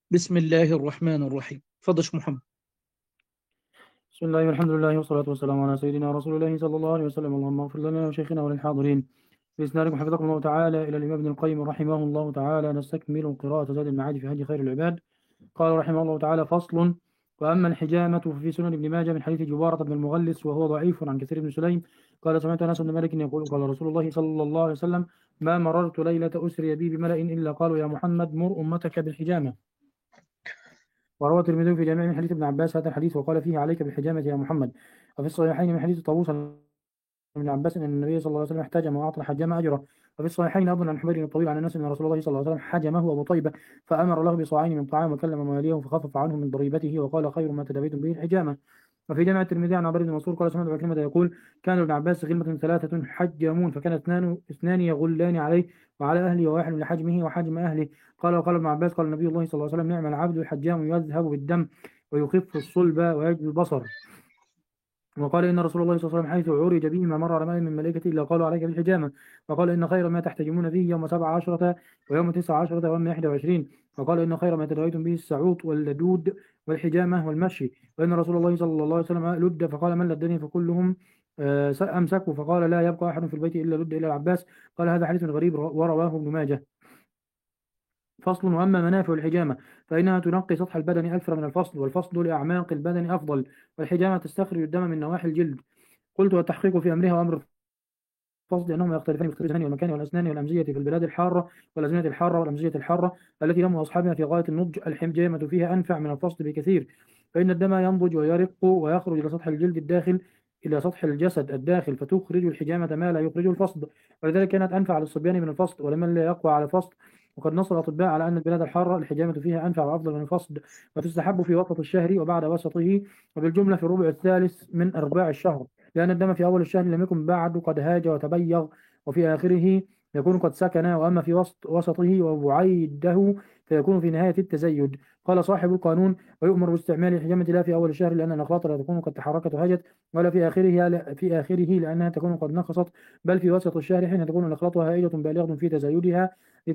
بسم الله الرحمن الرحيم. فضل شيخ محمد. بسم الله والحمد لله والصلاة والسلام على سيدنا رسول الله صلى الله عليه وسلم. اللهم اغفر لنا وشيخنا وللحاضرين بإسنادكم حفظكم الله تعالى إلى الإمام ابن القيم رحمه الله تعالى. نستكمل قراءة زاد المعاد في هدي خير العباد. قال رحمه الله تعالى: فصل. وأما الحجامة ففي سنن ابن ماجه من حديث جبارة بن المغلس وهو ضعيف عن كثير بن سليم قال: سمعت أنس بن مالك يقول: قال رسول الله صلى الله عليه وسلم: ما مررت ليلة أسري بي بملأ إلا قالوا يا محمد مر أمتك بالحجامة. وروى الترمذي في جامع من حديث ابن عباس هذا الحديث وقال فيه: عليك بالحجامة يا محمد. وفي الصحيحين من حديث طاووس عن ابن عباس ان النبي صلى الله عليه وسلم احتجم واعطى الحجام اجره. وفي الصحيحين ايضا عن حبير الطويل عن الناس ان رسول الله صلى الله عليه وسلم حجمه ابو طيبه فامر له بصاعين من طعام وكلم مواليه فخفف عنه من ضريبته وقال: خير ما تداويتم به الحجامه. وفي جامع الترمذي عن عبد بن منصور قال: سمعت عكرمة يقول: كان ابن عباس غلمة ثلاثة حجامون فكان اثنان يغلان عليه وعلى أهله وواحد لحجمه وحجم أهله. وقال ابن عباس: قال النبي الله صلى الله عليه وسلم: نعم العبد الحجام يذهب بالدم ويخف الصلب ويجلو البصر. وقال إن رسول الله صلى الله عليه وسلم حيث عرج به ما مر على ماء من ملائكته إلا قالوا عليك بالحجامة. وقال إن خير ما تحتجمون فيه يوم 17 ويوم 19 ويوم 21. وقال إن خير ما تدعيتم به السعوط واللدود والحجامة والمشي. وإن رسول الله صلى الله عليه وسلم لد فقال: من لدني؟ فكلهم أمسكوا فقال: لا يبقى أحد في البيت إلا لد إلى العباس. قال: هذا حديث غريب ورواه ابن ماجه. فصل. وأما منافع الحجامة فإنها تنقي سطح البدن أكثر من الفصل، والفصل لأعماق البدن أفضل، والحجامة تستخرج الدم من نواحي الجلد. قلت: والتحقيق في أمرها وأمر الفصل لأنهما يختلفان باختلاف الزمان والمكان والأسنان والأمزية في البلاد الحارة والأزمنة الحارة والأمزية الحارة التي دم أصحابها في غاية النضج. الحجامة فيها أنفع من الفصل بكثير، فإن الدم ينضج ويرق ويخرج إلى سطح الجلد الداخل إلى سطح الجسد الداخل، فتخرج الحجامة ما لا يخرجه الفصل، ولذلك كانت أنفع للصبيان من الفصل ولمن لا يقوى على الفصل. وقد نص الأطباء على أن البلاد الحارة الحجامة فيها أنفع وأفضل من الفصل، وتستحب في وسط الشهر وبعد وسطه، وبالجملة في الربع الثالث من أرباع الشهر، لأن الدم في أول الشهر لم يكن بعد قد هاج وتبيض، وفي آخره يكون قد سكن، وأما في وسطه وبعيده فيكون في نهاية التزيد. قال صاحب القانون: ويؤمر باستعمال الحجامة لا في أول الشهر لأن الأخلاط لا تكون قد تحركت وهجت، ولا في آخره لأنها تكون قد نقصت، بل في وسط الشهر حين تكون الأخلاط هائجة بالغة في تزايدها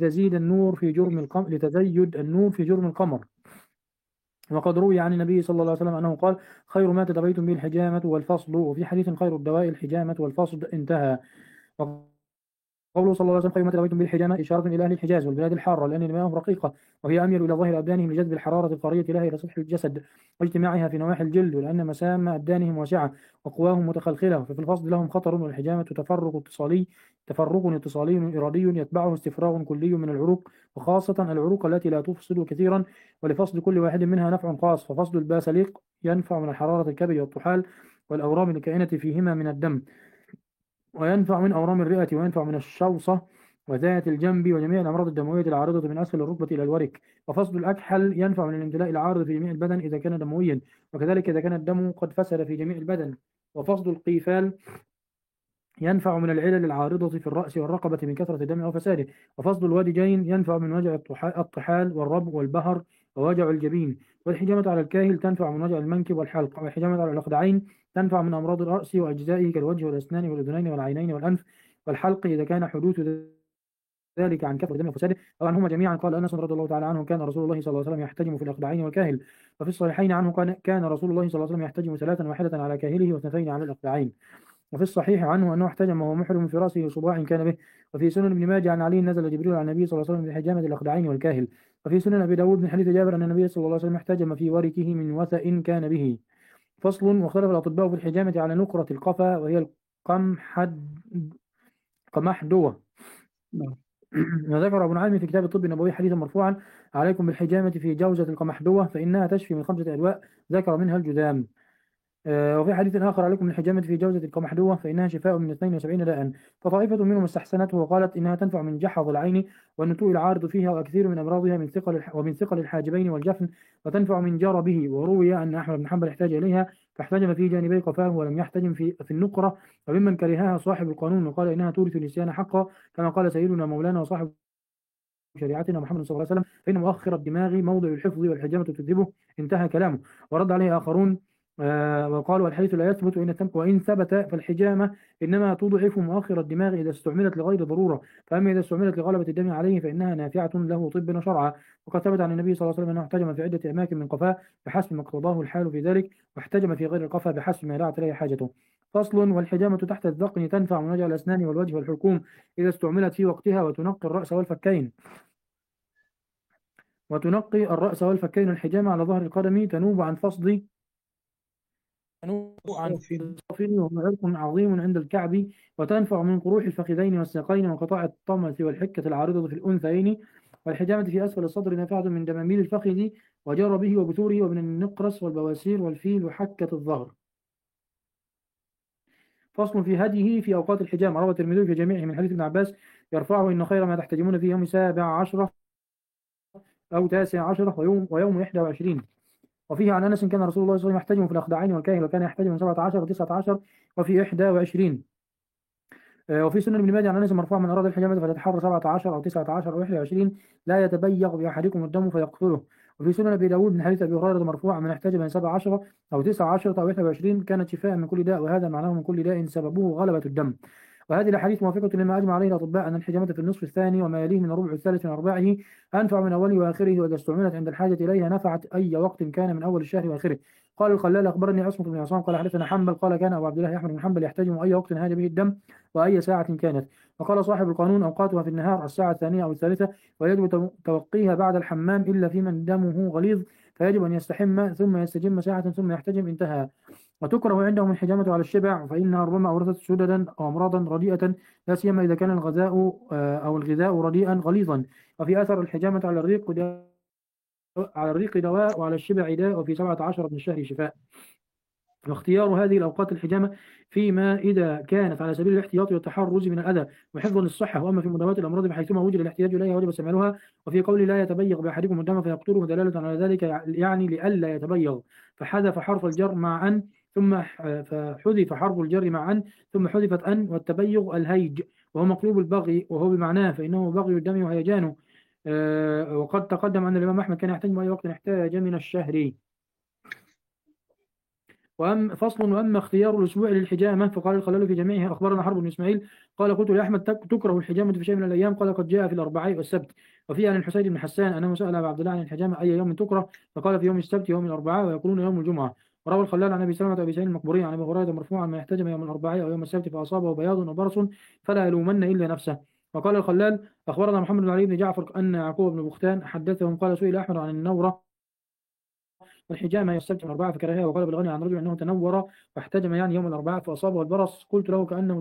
لتزيد النور في جرم القمر. وقد روي عن النبي صلى الله عليه وسلم أنه قال: خير ما تدبيتم به الحجامة والفصل. وفي حديث: خير الدواء الحجامة والفصل. انتهى. قوله صلى الله عليه وسلم: خير ما تلويتم به الحجامة إشارة إلى أهل الحجاز والبلاد الحارة، لأن دماءهم رقيقة وهي أميل إلى ظاهر أبدانهم لجذب الحرارة القارية لها إلى سطح الجسد واجتماعها في نواحي الجلد، ولأن مسام أبدانهم واسعة وقواهم متخلخلة، ففي الفصل لهم خطر. والحجامة تفرق اتصالي إرادي يتبعه استفراغ كلي من العروق، وخاصة العروق التي لا تفصل كثيرا، ولفصل كل واحد منها نفع خاص. ففصل الباسليق ينفع من حرارة الكبد والطحال والأورام الكائنة فيهما من الدم، وينفع من أورام الرئة، وينفع من الشوصة وذات الجنب وجميع الأمراض الدموية العارضة من أسفل الركبة إلى الورك. وفصل الأكحل ينفع من الامتلاء العارض في جميع البدن إذا كان دمويا، وكذلك إذا كان الدم قد فسد في جميع البدن. وفصل القيفال ينفع من العلل العارضة في الرأس والرقبة من كثرة الدم أو فساده. وفصل الوادجين ينفع من وجع الطحال والربو والبهر ووجع الجبين. والحجامة على الكاهل تنفع من وجع المنكب والحلق. والحجامة على الأخدعين تنفع من أمراض الرأس وأجزائه كالوجه والأسنان والأذنين والعينين والأنف والحلق إذا كان حدوث ذلك عن كثرة الدم وفساده أو عنهما جميعا. قال أنس رضي الله تعالى عنه: كان رسول الله صلى الله عليه وسلم يحتجم في الأخدعين والكاهل. وفي الصحيحين عنه كان رسول الله صلى الله عليه وسلم يحتجم ثلاثا، واحدة على كاهله واثنتين على الأخدعين. وفي الصحيح عنه أنه احتجم وهو محرم في رأسه صباع كان به. وفي سنن ابن ماجه عن علي: نزل جبريل على النبي صلى الله عليه وسلم بحجامة الأخدعين والكاهل. وفي سنن أبي داود من حديث جابر أن النبي صلى الله عليه وسلم احتجم في وركه من وثأ كان به. فصل. واختلف الأطباء في الحجامة على نقرة القفا وهي القمحدوة. نعم. وذكر أبو نعيم في كتاب الطب النبوي حديثا مرفوعا: عليكم بالحجامة في جوزة القمحدوة فإنها تشفي من 5 أدواء ذكر منها الجذام. وفي حديث آخر: عليكم بالحجامة في جوزة القمحدوة فإنها شفاء من 72 داء. فطائفة منهم استحسنته وقالت إنها تنفع من جحظ العين والنتوء العارض فيها، وكثير من أمراضها ومن ثقل الحاجبين والجفن، وتنفع من جربه. وروي أن أحمد بن حنبل احتاج إليها فاحتجم في جانبي قفاه ولم يحتجم في النقرة. وممن كرهها صاحب القانون وقال إنها تورث النسيان حقا، كما قال سيدنا مولانا وصاحب شريعتنا محمد صلى الله عليه وسلم: فإن مؤخر الدماغ موضع الحفظ والحجامة تكذبه. انتهى كلامه. ورد عليه آخرون وقالوا الحديث لا يثبت وإن ثبت فالحجامة إنما تضعف مؤخر الدماغ إذا استعملت لغير ضرورة، فأما إذا استعملت لغلبة الدم عليه فإنها نافعة له طبا وشرعا. وقد ثبت عن النبي صلى الله عليه وسلم أنه احتجم في عدة أماكن من قفاه بحسب ما اقتضاه الحال في ذلك، واحتجم في غير القفا بحسب ما دعت إليه حاجته. فصل. والحجامة تحت الذقن تنفع من وجع الأسنان والوجه والحلقوم إذا استعملت في وقتها، وتنقي الرأس والفكين. الحجامة على ظهر القدم تنوب عن الصافي. الصافي، وهو عرق عظيم عند الكعب، وتنفع من قروح الفخذين والساقين وقطاع الطمث والحكة العارضة في الأنثيين. والحجامة في أسفل الصدر نافعة من دماميل الفخذ وجربه وبثوره، ومن النقرس والبواسير والفيل وحكة الظهر. فصل في هديه في أوقات الحجامة. روى الترمذي في جميعه من حديث ابن عباس يرفعه: إن خير ما تحتجمون في يوم 17 أو 19 ويوم 21. وفيه عن أنس كان رسول الله صلى الله عليه وسلم يحتجم في الأخدعين والكاهل، وكان يحتجم من 17 و19 وفي 21. وفي سنن ابن ماجه عن انس مرفوع: من اراد الحجامه فليتحرى 17 او 19 او 21، لا يتبيغ باحدكم الدم فيقتله. وفي سنن ابي داود من حديث ابي هريره مرفوعا: من احتجم من 17 او 19 او 21 كانت شفاء من كل داء، وهذا معناه من كل داء سببه غلبه الدم. وهذه الاحاديث موافقه لما اجمع عليه الاطباء ان الحجامه في النصف الثاني وما يليه من الربع الثالث من ارباعه انفع من اوله واخره، واذا استعملت عند الحاجه اليها نفعت اي وقت كان من اول الشهر واخره. قال الخلال: اخبرني عصمه بن عصام قال حدثنا حنبل قال كان ابو عبد الله احمد بن حنبل يحتجم اي وقت هاج به الدم وأي ساعة كانت. وقال صاحب القانون: أوقاتها في النهار الساعة الثانية أو الثالثة، ويجب توقيها بعد الحمام إلا في من دمه غليظ، فيجب أن يستحم ثم يستجم ساعة ثم يحتجم. انتهى. وتكره عندهم الحجامة على الشبع، فإنها ربما أورثت سددا أو أمراضا رديئة، لا سيما إذا كان الغذاء رديئا غليظا. وفي أثر الحجامة على الريق دواء، وعلى الشبع داء، وفي 17 من الشهر شفاء. واختيار هذه الأوقات الحجامة فيما إذا كانت على سبيل الاحتياط والتحرز من الأذى وحفظا للصحة. وأما في مداواة الأمراض بحيثما وجد الاحتياج إليها وجب استعمالها. وفي قول لا يتبيغ بأحدكم الدم فيقتله دلالة على ذلك، يعني لئلا يتبيغ، فحذف حرف الجر مع أن فحذف حرف الجر مع أن ثم حذفت أن. والتبيغ الهيج، وهو مقلوب البغي وهو بمعناه، فإنه بغي الدم وهيجانه. وقد تقدم أن الإمام أحمد كان يحتاج أي وقت احتاج من الشهر. وأما اختيار الأسبوع للحجامة فقال الخلال في جميعه: أخبرنا حرب بن إسماعيل قال: قلت لأحمد: تكره الحجامة في شيء من الأيام؟ قال: قد جاء في الأربعاء والسبت. وفي عن الحسين بن حسان أنه سأل أبا عبد الله عن الحجامة أي يوم تكره، فقال: في يوم السبت يوم الأربعاء، ويقولون يوم الجمعة. وروى الخلال عن أبي سلمة وأبي سعيد المقبوري عن أبي هريرة مرفوعا: من احتجم يوم الأربعاء أو يوم السبت فأصابه بياض أو برص فلا يلومن إلا نفسه. وقال الخلال: أخبرنا محمد بن علي بن جعفر أن يعقوب بن بختان حدثهم قال: سئل أحمد عن النورة والحجامة السبت من الأربعاء فكرهها، وقال بالغني عن رجل أنه تنور واحتجم يعني يوم الأربعاء فأصابه البرص. قلت له كأنه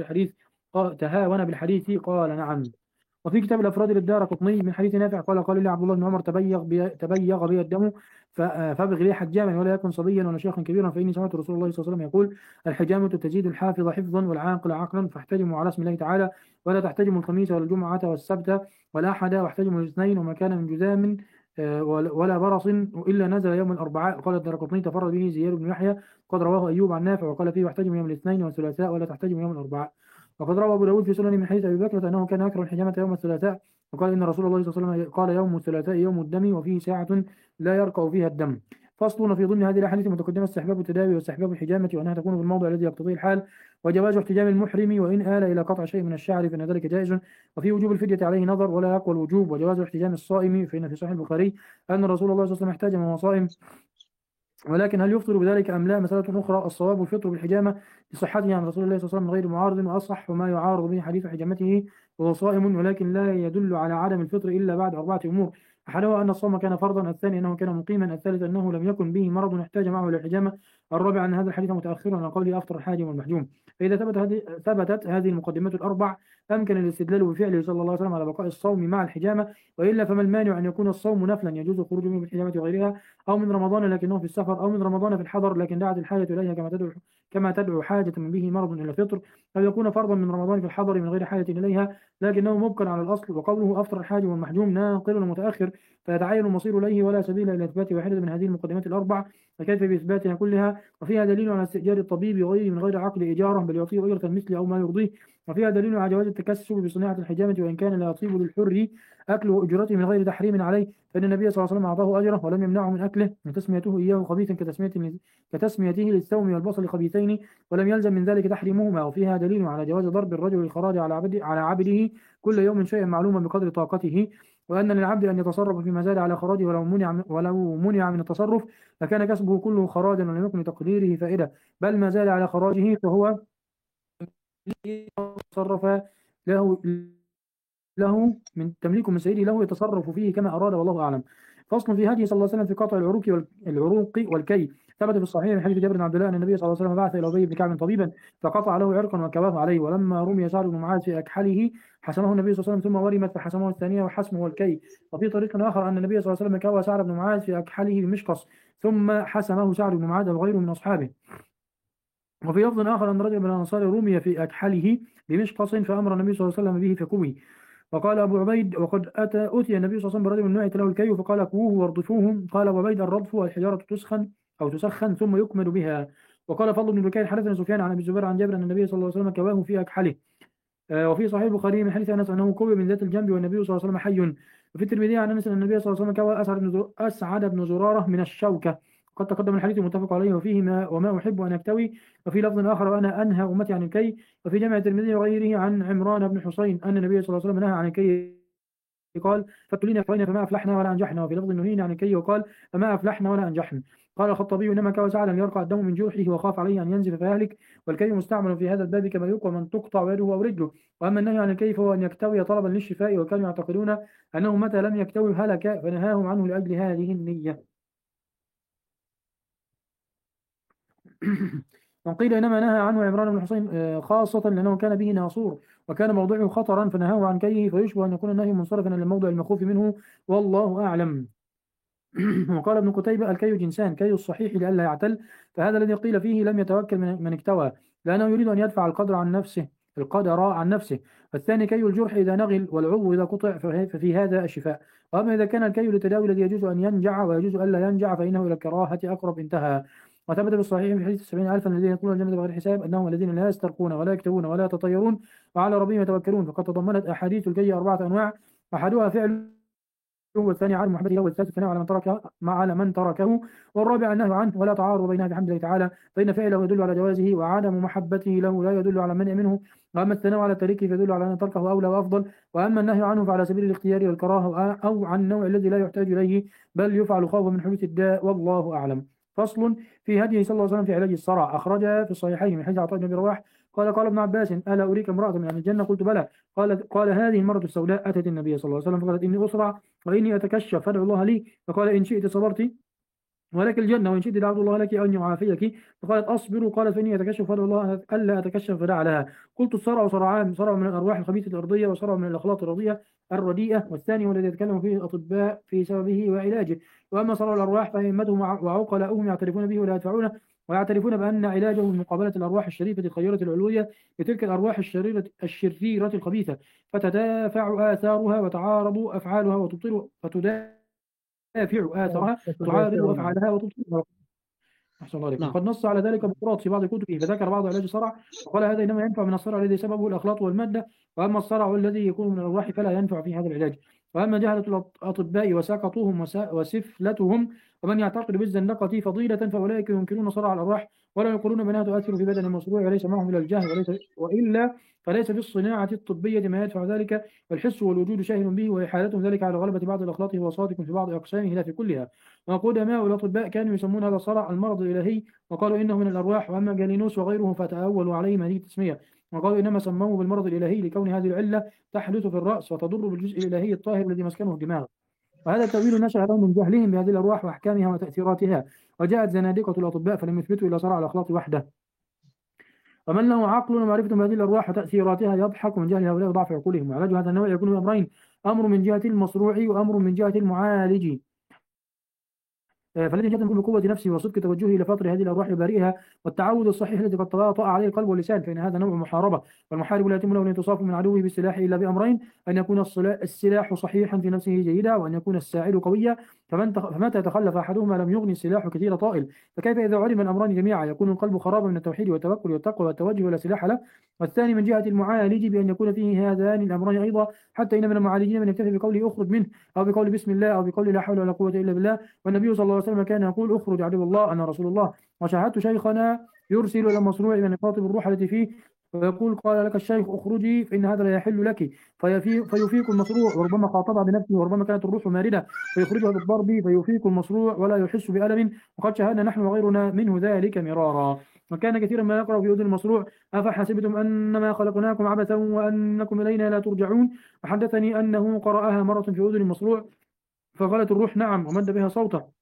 تهاون بالحديث قال: نعم. وفي كتاب الأفراد للدارقطني من حديث نافع قال لي عبد الله بن عمر: تبيغ بي الدم فابغ لي حجاما ولا يكن صبيا ولا شيخا كبيرا، فإني سمعت رسول الله صلى الله عليه وسلم يقول: الحجامة تزيد الحافظ حفظا والعاقل عقلا، فاحتجموا على اسم الله تعالى، ولا تحتجموا الخميس ولا الجمعة والسبت والأحد، واحتجموا الاثنين وما كان من جذام ولا برص إلا نزل يوم الأربعاء. قال الدارقطني: تفرد به زياد بن يحيى، قد رواه أيوب عن نافع وقال فيه: واحتجم يوم الاثنين والثلاثاء ولا تحتجم يوم الأربعاء. وقد روى أبو داود في سنن من حديث أبي بكر أنه كان يكره الحجامة يوم الثلاثاء، وقال إن رسول الله صلى الله عليه وسلم قال: يوم الثلاثاء يوم الدم، وفيه ساعة لا يرقى فيها الدم. فصل. في ضمن هذه الأحاديث المتقدمة استحباب التداوي واستحباب الحجامة، وأنها تكون في الموضع الذي يقتضيه الحال، وجواز احتجام المحرم وإن آل إلى قطع شيء من الشعر فإن ذلك جائز. وفي وجوب الفدية عليه نظر ولا يقوى الوجوب. وجواز احتجام الصائم، فإن في صحيح البخاري أن رسول الله صلى الله عليه وسلم احتجم وهو صائم، ولكن هل يفطر بذلك أم لا مسألة أخرى. الصواب الفطر بالحجامة لصحته عن رسول الله صلى الله عليه وسلم من غير معارض، وأصح ما يعارض به حديث حجامته وهو صائم، ولكن لا يدل على عدم الفطر إلا بعد 4 أمور: أحدها أن الصوم كان فرضا، الثاني أنه كان مقيما، الثالث أنه لم يكن به مرض احتاج معه إلى الحجامة، الرابع أن هذا الحديث متأخر عن قوله أفطر الحاجم والمحجوم. فإذا ثبتت هذه المقدمات الأربع أمكن الاستدلال بفعله صلى الله عليه وسلم على بقاء الصوم مع الحجامة، وإلا فما المانع أن يكون الصوم نفلا يجوز الخروج منه بالحجامة وغيرها، أو من رمضان لكنه في السفر، أو من رمضان في الحضر لكن دعت الحاجة إليها كما تدعو حاجة من به مرض إلى الفطر، أو يكون فرضا من رمضان في الحضر من غير حاجة إليها لكنه مبقى على الأصل. وقوله أفطر الحاج والمحجوم ناقل ومتأخر، فيتعين المصير إليه ولا سبيل إلى إثبات واحدة من هذه المقدمات الأربع، فكيف بإثباتها كلها؟ وفيها دليل على استئجار الطبيب وغيره من غير عقد إجارة، بل يعطيه أجرة المثل أو ما يرضيه، وفيها دليل على جواز التكسب بصناعة الحجامة، وإن كان لا يطيب للحر أكله وأجرته من غير تحريم عليه، فإن النبي صلى الله عليه وسلم أعطاه أجره ولم يمنعه من أكله، وتسميته إياه خبيثا كتسميته للثوم والبصل خبيثين، ولم يلزم من ذلك تحريمهما. وفيها دليل على جواز ضرب الرجل الخراج على عبده كل يوم شيئا معلوما بقدر طاقته، وأن للعبد أن يتصرف فيما زاد على خراجه ولو منع من التصرف لكان كسبه كله خراجا ولم يكن لتقديره فائدة، بل ما زاد على خراجه فهو تصرف له من تمليك من سيده له يتصرف فيه كما أراد والله أعلم. فصل في هدي صلى الله عليه وسلم في قطع العروق والكي. ثبت في الصحيح من حديث جابر بن عبد الله أن النبي صلى الله عليه وسلم بعث إلى أبي بن كعب طبيبا فقطع له عرقا وكواه عليه، ولما رمي سعد بن معاذ في أكحله حسمه النبي صلى الله عليه وسلم ثم ورمت فحسمه الثانية وحسمه الكي. وفي طريق آخر أن النبي صلى الله عليه وسلم كوى سعد بن معاذ في أكحله بمشقص ثم حسمه سعد بن معاذ وغيره من أصحابه. وفي لفظ آخر أن رجل من الأنصار رمي في أكحله بمشقص فأمر النبي صلى الله عليه وسلم به فكوي. وقال أبو عبيد وقد أتي النبي صلى الله عليه وسلم برجل من نوع له الكي فقال كووه واردفوهم. قال أبو عبيد الردف والحجارة تسخن أو تسخن ثم يكمل بها. وقال فضل بن بكير حدثنا سفيان عن أبي الزبير عن جابر أن النبي صلى الله عليه وسلم كواه في أكحله. وفي صحيح البخاري من حديث أنس أنه كوي من ذات الجنب والنبي صلى الله عليه وسلم حي. وفي الترمذي عن أنس أن النبي صلى الله عليه وسلم كوى أسعد بن زرارة من الشوكة. قد تقدم الحديث متفق عليه وفيه وما أحب أن أكتوي. وفي لفظ آخر وأنا أنهى أمتي عن الكي. وفي جامع الترمذي وغيره عن عمران بن حسين أن النبي صلى الله عليه وسلم نهى عن الكي قال فابتلينا كفينا فما أفلحنا ولا أنجحنا. وفي لفظ نهينا عن الكي وقال فما أفلحنا ولا أنجحنا. قال الخطبي إنما كوى سعدا ليرقى الدم من جرحه وخاف عليه أن ينزف فيهلك، والكي مستعمل في هذا الباب كما يقوى من تقطع يده أو رجله. وأما النهي عن الكي فهو أن يكتوي طلبا للشفاء، وكانوا يعتقدون أنه متى لم يكتوي هلك فنهاهم عنه لأجل هذه النية. وقيل إنما نهى عنه عمران بن حسين خاصة لأنه كان به ناصور وكان موضعه خطرا فنهاه عن كيه، فيشبه أن يكون النهي منصرفا إلى الموضع المخوف منه والله أعلم. وقال ابن قتيبة الكي جنسان، كي الصحيح لئلا يعتل، فهذا الذي قيل فيه لم يتوكل من اكتوى لأنه يريد أن يدفع القدر عن نفسه. والثاني كي الجرح إذا نغل والعضو إذا قطع ففي هذا الشفاء. وأما إذا كان الكي للتداوي الذي يجوز أن ينجع ويجوز ألا ينجع فإنه إلى الكراهة أقرب. انتهى. وثبت بالصحيح في حديث 70,000 الذين يدخلون الجنة بغير حساب أنهم الذين لا يسترقون ولا يكتوون ولا يتطيرون وعلى ربهم يتوكلون. فقد تضمنت أحاديث الكي 4 أنواع، أحدها فعل والثاني عدم محبته له، والثالث الثناء على من تركه، والرابع النهي عنه. ولا تعارض بينها بحمد الله تعالى، فإن فعله يدل على جوازه وعدم محبته له لا يدل على المنع منه. وأما الثناء على تاركه فيدل على أن تركه أولى وأفضل. وأما النهي عنه فعلى سبيل الاختيار والكراهة أو عن النوع الذي لا يحتاج إليه بل يفعل خوفا من حدوث الداء والله أعلم. فصل في هديه صلى الله عليه وسلم في علاج الصرع. أخرج في الصحيحين من حديث عطاء بن أبي رواح قال ابن عباس ألا أريك امرأة من أهل الجنة؟ قلت بلى. قال هذه المرأة السوداء أتت النبي صلى الله عليه وسلم فقالت إني أصرع وإني أتكشف فادعو الله لي، فقال إن شئت صبرت ولك الجنة وإن شئت دعوت الله لك أن يعافيك. فقالت أصبر. قالت فإني أتكشف فادعو الله ألا أتكشف فدعا لها. قلت الصرع صرعان، صرع من الأرواح الخبيثة الأرضية وصرع من الأخلاق الرديئة، والثاني هو الذي يتكلم فيه الأطباء في سببه وعلاجه. وأما صرع الأرواح فأئمتهم وعقلاؤهم يعترفون به ولا يدفعونه، ويعترفون بأن علاجه من مقابلة الأرواح الشريفة الخيرة العلوية بتلك الأرواح الشريرة الخبيثة، فتتدافع آثارها وتعارض أفعالها فتدافع آثارها وتعارض أفعالها وتبطل. أحسن الله عليكم. نعم. قد نص على ذلك بقراط في بعض كتبه، فذكر بعض علاج الصرع وقال هذا إنما ينفع من الصرع الذي سببه الأخلاط والمادة، وأما الصرع الذي يكون من الأرواح فلا ينفع في هذا العلاج. وأما جهلة الأطباء وسقطهم وسفلتهم ومن يعتقد بالزندقة فضيلة فأولئك ينكرون صرع الأرواح ولا يقولون بأنها تؤثر في بدن المصروع وليس معهم إلى الجهل وإلا فليس في الصناعة الطبية ما يدفع ذلك، والحس والوجود شاهد به، وإحالتهم ذلك على غلبة بعض الأخلاط هو صادق في بعض أقسامه لا في كلها. وقدماء الأطباء كانوا يسمون هذا الصرع المرض الإلهي وقالوا إنه من الأرواح. وأما جالينوس وغيره فتأولوا عليهم هذه التسمية وقالوا إنما سموه بالمرض الإلهي لكون هذه العلة تحدث في الرأس وتضر بالجزء الإلهي الطاهر الذي مسكنه الدماغ. وهذا التأويل نشأ لهم من جهلهم بهذه الأرواح وأحكامها وتأثيراتها، وجاءت زنادقة الأطباء فلم يثبتوا إلا صرع الأخلاط وحده. ومن له عقل ومعرفة بهذه الأرواح وتأثيراتها يضحك من جهل هؤلاء وضعف عقولهم. وعلاج هذا النوع يكون بأمرين: أمر من جهة المصروع وأمر من جهة المعالج. فالذي يجب بقوة نفسه وصدق توجهه إلى فطر هذه الأرواح وبارئها والتعود الصحيح الذي قد تواطأ عليه القلب واللسان، فإن هذا نوع محاربة، والمحارب لا يتم له الانتصاف من عدوه بالسلاح إلا بأمرين: أن يكون السلاح صحيحا في نفسه جيدا، وأن يكون الساعد قويا، فمتى يتخلف أحدهما لم يغني السلاح كثير طائل. فكيف إذا علم الأمران جميعا؟ يكون القلب خرابا من التوحيد والتوكل والتقوى والتوجه ولا سلاح له. والثاني من جهة المعالج بأن يكون فيه هذان الأمران أيضا، حتى إن من المعالجين من يكتفي بقوله أخرج منه، أو بقول بسم الله، أو بقول لا حول ولا قوة إلا بالله. والنبي صلى الله عليه وسلم كان يقول أخرج عدو الله أنا رسول الله. وشاهدت شيخنا يرسل إلى المصروع من يخاطب الروح التي فيه ويقول قال لك الشيخ اخرجي فإن هذا لا يحل لك، فيفيق المصروع، وربما خاطبها بنفسه، وربما كانت الروح ماردة فيخرجها بالضرب فيفيق المصروع ولا يحس بألم. وقد شاهدنا نحن وغيرنا منه ذلك مرارا. وكان كثيرا ما يقرأ في أذن المصروع أفحسبتم أنما خلقناكم عبثا وأنكم إلينا لا ترجعون. وحدثني أنه قرأها مرة في أذن المصروع فقالت الروح نعم ومد بها صوته.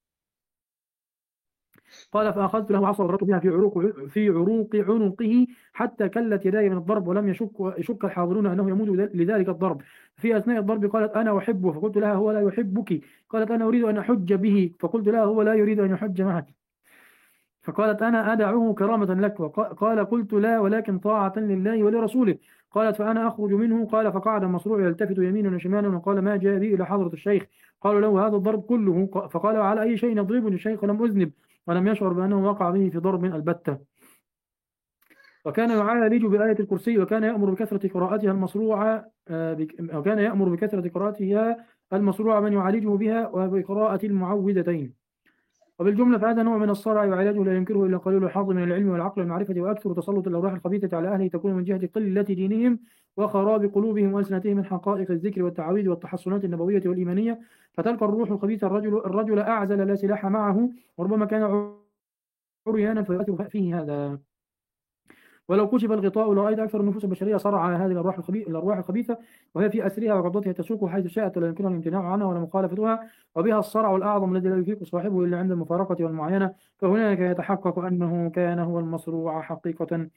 قال فأخذت له عصا وضربت بها في عروق عنقه حتى كلت يداي من الضرب، ولم يشك الحاضرون أنه يموت لذلك الضرب. في أثناء الضرب قالت أنا أحبه، فقلت لها هو لا يحبك. قالت أنا أريد أن أحج به، فقلت لها هو لا يريد أن يحج معك. فقالت أنا أدعوه كرامة لك. قال قلت لا ولكن طاعة لله ولرسوله. قالت فأنا أخرج منه. قال فقعد المصروع يلتفت يمينا وشمالا وقال ما جاء بي إلى حضرة الشيخ. قالوا له هذا الضرب كله. فقال على أي شيء يضربني الشيخ ولم أذنب، ولم يشعر بأنه وقع به في ضرب البتة. وكان يعالج بآية الكرسي، وكان يأمر بكثرة قراءتها المصروعة وكان يأمر بكثرة قراءتها المصروعة من يعالجه بها وبقراءة المعوذتين. وبالجملة فهذا نوع من الصرع وعلاجه لا ينكره إلا قليل الحظ من العلم والعقل والمعرفة، وأكثر تسلط الأرواح الخبيثة على أهله تكون من جهة قلة دينهم وخراب قلوبهم وألسنتهم من حقائق الذكر والتعويذ والتحصنات النبوية والإيمانية. فتلقى الروح الخبيثة الرجل أعزل لا سلاح معه، وربما كان عريانا فيؤثر فيه هذا. ولو كشف الغطاء لرأيت أكثر النفوس البشرية صرع على هذه الأرواح الخبيثة، وهي في أسرها وقبضتها تسوق حيث شاءت ولا يمكنها الامتناع عنها ولا مخالفتها، وبها الصرع الأعظم الذي لا يفيق صاحبه إلا عند المفارقة والمعاينة. فهناك يتحقق أنه كان هو المصروع حقيقة،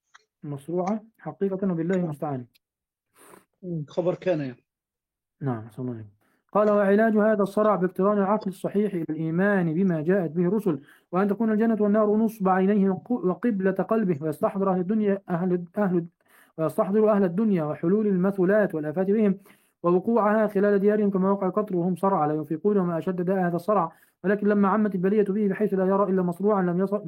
وبالله نعم. المستعان. خبر كان يعني. نعم صلى الله عليه وسلم. قال وعلاج هذا الصرع باقتران العقل الصحيح إلى الإيمان بما جاءت به الرسل، وأن تكون الجنة والنار نصب عينيه وقبلة قلبه، ويستحضر أهل الدنيا وحلول المثلات والآفات بهم ووقوعها خلال ديارهم كما وقع القطر وهم صرع لا ينفقون وما أشد داء هذا الصرع. ولكن لما عمت البلية به بحيث لا يرى إلا مصروعا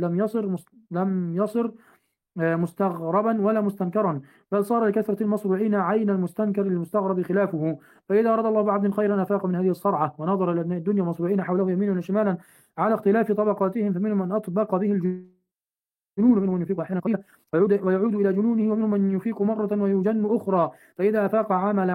لم يصر مستغربا ولا مستنكرا، بل صار لكثرة المصروعين عين المستنكر للمستغرب خلافه. فإذا أراد الله بعبد خيرا أفاق من هذه الصرعة ونظر إلى أبناء الدنيا مصروعين حوله يمينا وشمالا على اختلاف طبقاتهم، فمنهم من أطبق به الجنون ومنهم من يفيق أحيانا قليلا ويعود إلى جنونه، ومنهم من يفيق مرة ويجن أخرى. فإذا أفاق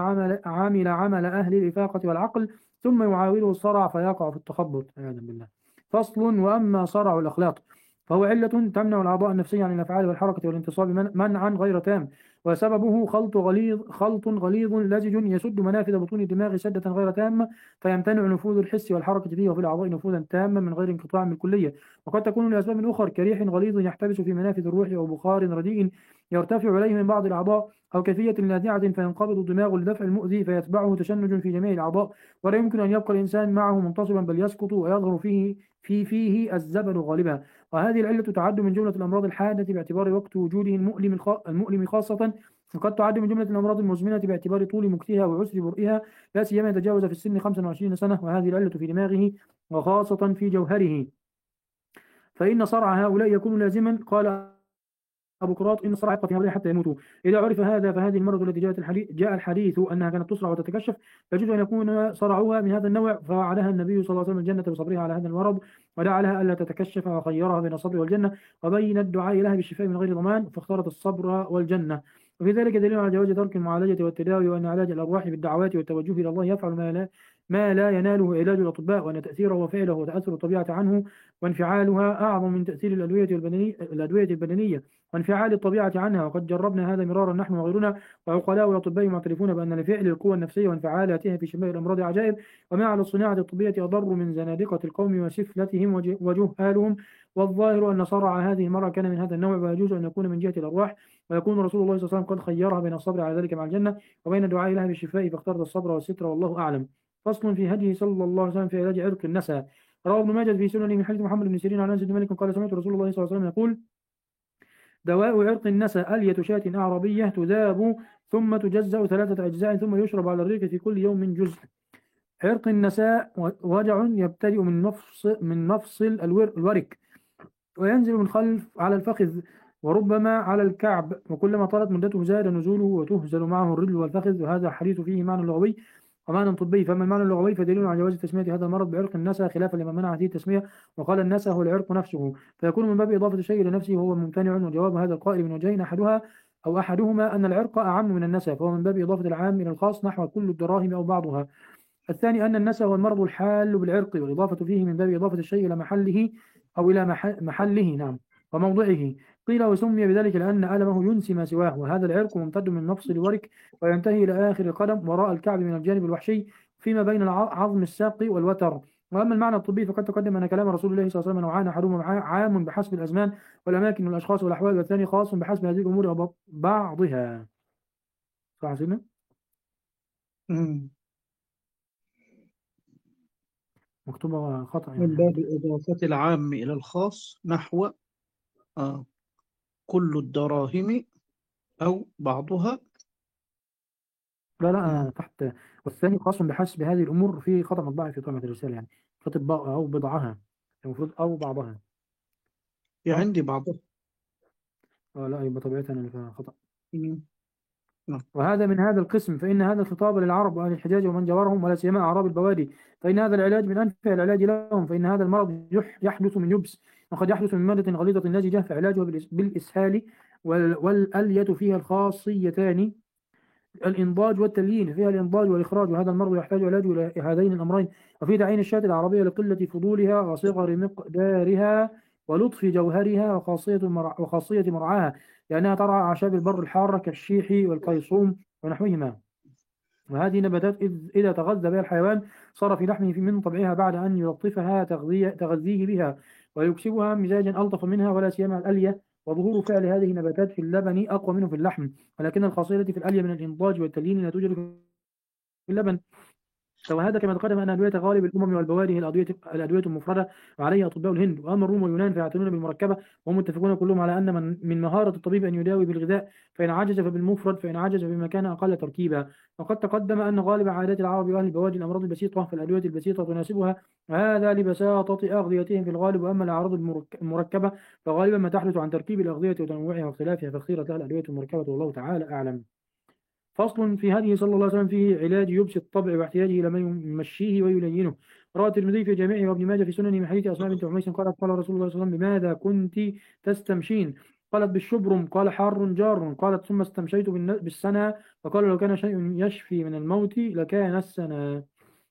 عمل أهل الإفاقة والعقل، ثم يعاوره الصرع فيقع في التخبط عياذا بالله. فصل. وأما صرع الأخلاق فهو علة تمنع الأعضاء النفسية عن الأفعال والحركة والانتصاب منعا غير تام، وسببه خلط غليظ لزج يسد منافذ بطون الدماغ سدة غير تامة، فيمتنع نفوذ الحس والحركة فيه وفي الأعضاء نفوذا تاما من غير انقطاع بالكلية. وقد تكون لأسباب أخرى كريح غليظ يحتبس في منافذ الروح، أو بخار رديء يرتفع عليه من بعض الأعضاء، أو كيفية لاذعة فينقبض الدماغ لدفع المؤذي فيتبعه تشنج في جميع الأعضاء، ولا يمكن أن يبقى الإنسان معه منتصبا بل يسقط ويظهر فيه الزبل غالبا. وهذه العلة تعد من جملة الأمراض الحادة باعتبار وقت وجوده المؤلم خاصة، وقد تعد من جملة الأمراض المزمنة باعتبار طول مكثها وعسر برئها، لا سيما يتجاوز في السن 25 سنة. وهذه العلة في دماغه وخاصة في جوهره، فإن صرع هؤلاء يكون لازما. قال أبو قراط إن صرع يبقى في هؤلاء حتى يموتوا. إذا عرف هذا فهذه المرض التي جاء الحديث أنها كانت تصرع وتتكشف يجوز أن يكون صرعها من هذا النوع، فوعدها النبي صلى الله عليه وسلم الجنة بصبرها على هذا المرض، ودعا لها ألا تتكشف وخيرها بين الصبر والجنة، وبين الدعاء لها بالشفاء من غير ضمان، فاختارت الصبر والجنة. وفي ذلك دليل على جواز ترك المعالجة والتداوي، وأن علاج الأرواح بالدعوات والتوجه إلى الله يفعل ما لا يناله علاج الأطباء، وأن تأثيره وفعله وتأثر الطبيعة عنه وانفعالها أعظم من تأثير الأدوية البدنية وانفعال الطبيعة عنها. وقد جربنا هذا مرارا نحن وغيرنا، وعقلاء الأطباء معترفون بأن لفعل القوى النفسية وانفعالاتها في شفاء الأمراض عجائب، وما على الصناعة الطبية أضر من زنادقة القوم وسفلتهم وجهالهم. والظاهر أن صرع هذه المرأة كان من هذا النوع، ويجوز أن يكون من جهة الأرواح، ويكون رسول الله صلى الله عليه وسلم قد خيرها بين الصبر على ذلك مع الجنة وبين الدعاء لها بالشفاء، فاختارت الصبر والستر والله أعلم. فصل في هديه صلى الله عليه وسلم في علاج عرق النسا. رواه ابن ماجه في سننه من حديث محمد بن سيرين عن أنس بن مالك قال سمعت رسول الله صلى الله عليه وسلم يقول دواء عرق النسا ألية شاة أعربية تذاب ثم تجزأ 3 أجزاء ثم يشرب على الريق في كل يوم جزء. عرق النساء وجع يبتدئ من مفصل الورك، وينزل من خلف على الفخذ، وربما على الكعب، وكلما طالت مدته زاد نزوله وتهزل معه الرجل والفخذ. وهذا الحديث فيه معنى لغوي ومعنى طبي. فأما المعنى اللغوي فدليل على جواز تسمية هذا المرض بعرق النسا، خلافا لمن منع هذه التسمية وقال النسا هو العرق نفسه، فيكون من باب إضافة الشيء إلى نفسه وهو ممتنع. وجواب هذا القائل من وجهين، أحدهما أن العرق أعم من النسا، فهو من باب إضافة العام إلى الخاص، نحو كل الدراهم أو بعضها. الثاني أن النسا هو المرض الحال بالعرق، والإضافة فيه من باب إضافة الشيء إلى محله أو إلى محله، نعم، وموضعه. قيل وسمي بذلك لأن ألمه ينسي ما سواه. وهذا العرق ممتد من مفصل الورك وينتهي إلى آخر القدم وراء الكعب من الجانب الوحشي فيما بين عظم الساق والوتر. وأما المعنى الطبي فقد تقدم أن كلام رسول الله صلى الله عليه وسلم نوعان، أحدهما عام بحسب الأزمان والأماكن والأشخاص والأحوال، والثاني خاص بحسب هذه الأمور بعضها. صح سيدنا؟ مم. مكتوبة خطأ من يعني باب عندي. إضافة العام إلى الخاص، نحو كل الدراهم أو بعضها. لا مم. لا تحت. والثاني خاص بحسب هذه الأمور، في خطأ مطبعي في طبعة الرسالة يعني، كاتب أو بضعها، المفروض أو بعضها. في صح؟ عندي بعضها. لا يبقى طبيعتها أنا اللي فيها خطأ. مم. نعم. وهذا من هذا القسم، فإن هذا الخطاب للعرب وأهل الحجاز ومن جاورهم، ولا سيما أعراب البوادي، فإن هذا العلاج من أنفع العلاج لهم. فإن هذا المرض يحدث من يبس، وقد يحدث من مادة غليظة لزجة، فعلاجها بالإسهال، والألية فيها الخاصيتان، الإنضاج والتليين، فيها الإنضاج والإخراج. وهذا المرض يحتاج علاج إلى هذين الأمرين. وفي تعيين الشاة العربية لقلة فضولها وصغر مقدارها ولطف جوهرها وخاصية مرعاها، لأنها ترعى أعشاب البر الحارة كالشيح والقيصوم ونحوهما. وهذه نباتات إذا تغذى بها الحيوان صار في لحمه من طبعها، بعد أن يلطفها تغذيه بها ويكسبها مزاجا ألطف منها، ولا سيما الألية. وظهور فعل هذه النباتات في اللبن أقوى منه في اللحم، ولكن الخاصية التي في الألية من الإنضاج والتليين لا توجد في اللبن. وهذا كما تقدم أن أدوية غالب الأمم والبوادي هي الأدوية المفردة، وعليها أطباء الهند. وأما الروم واليونان فيعتنون بالمركبة، وهم متفقون كلهم على أن من مهارة الطبيب أن يداوي بالغذاء، فإن عجز فبالمفرد، فإن عجز بما كان أقل تركيبا. وقد تقدم أن غالب عادات العرب وأهل البوادي الأمراض البسيطة، فالأدوية البسيطة تناسبها، هذا لبساطة أغذيتهم في الغالب. وأما الأعراض المركبة فغالبا ما تحدث عن تركيب الأغذية وتنوعها واختلافها، فاختيرت لها الأدوية المركبة، والله تعالى أعلم. فصل في هذه صلى الله عليه وسلم فيه علاج يبس الطبع واحتياجه إلى من يمشيه ويلينه. روى الترمذي في جامعه وابن ماجه في سننه من حديث أسماء بنت عميس قالت قال رسول الله صلى الله عليه وسلم بماذا كنت تستمشين؟ قالت بالشبرم. قال حار جار. قالت ثم استمشيت بالسنة. فقال لو كان شيء يشفي من الموت لكان السنة.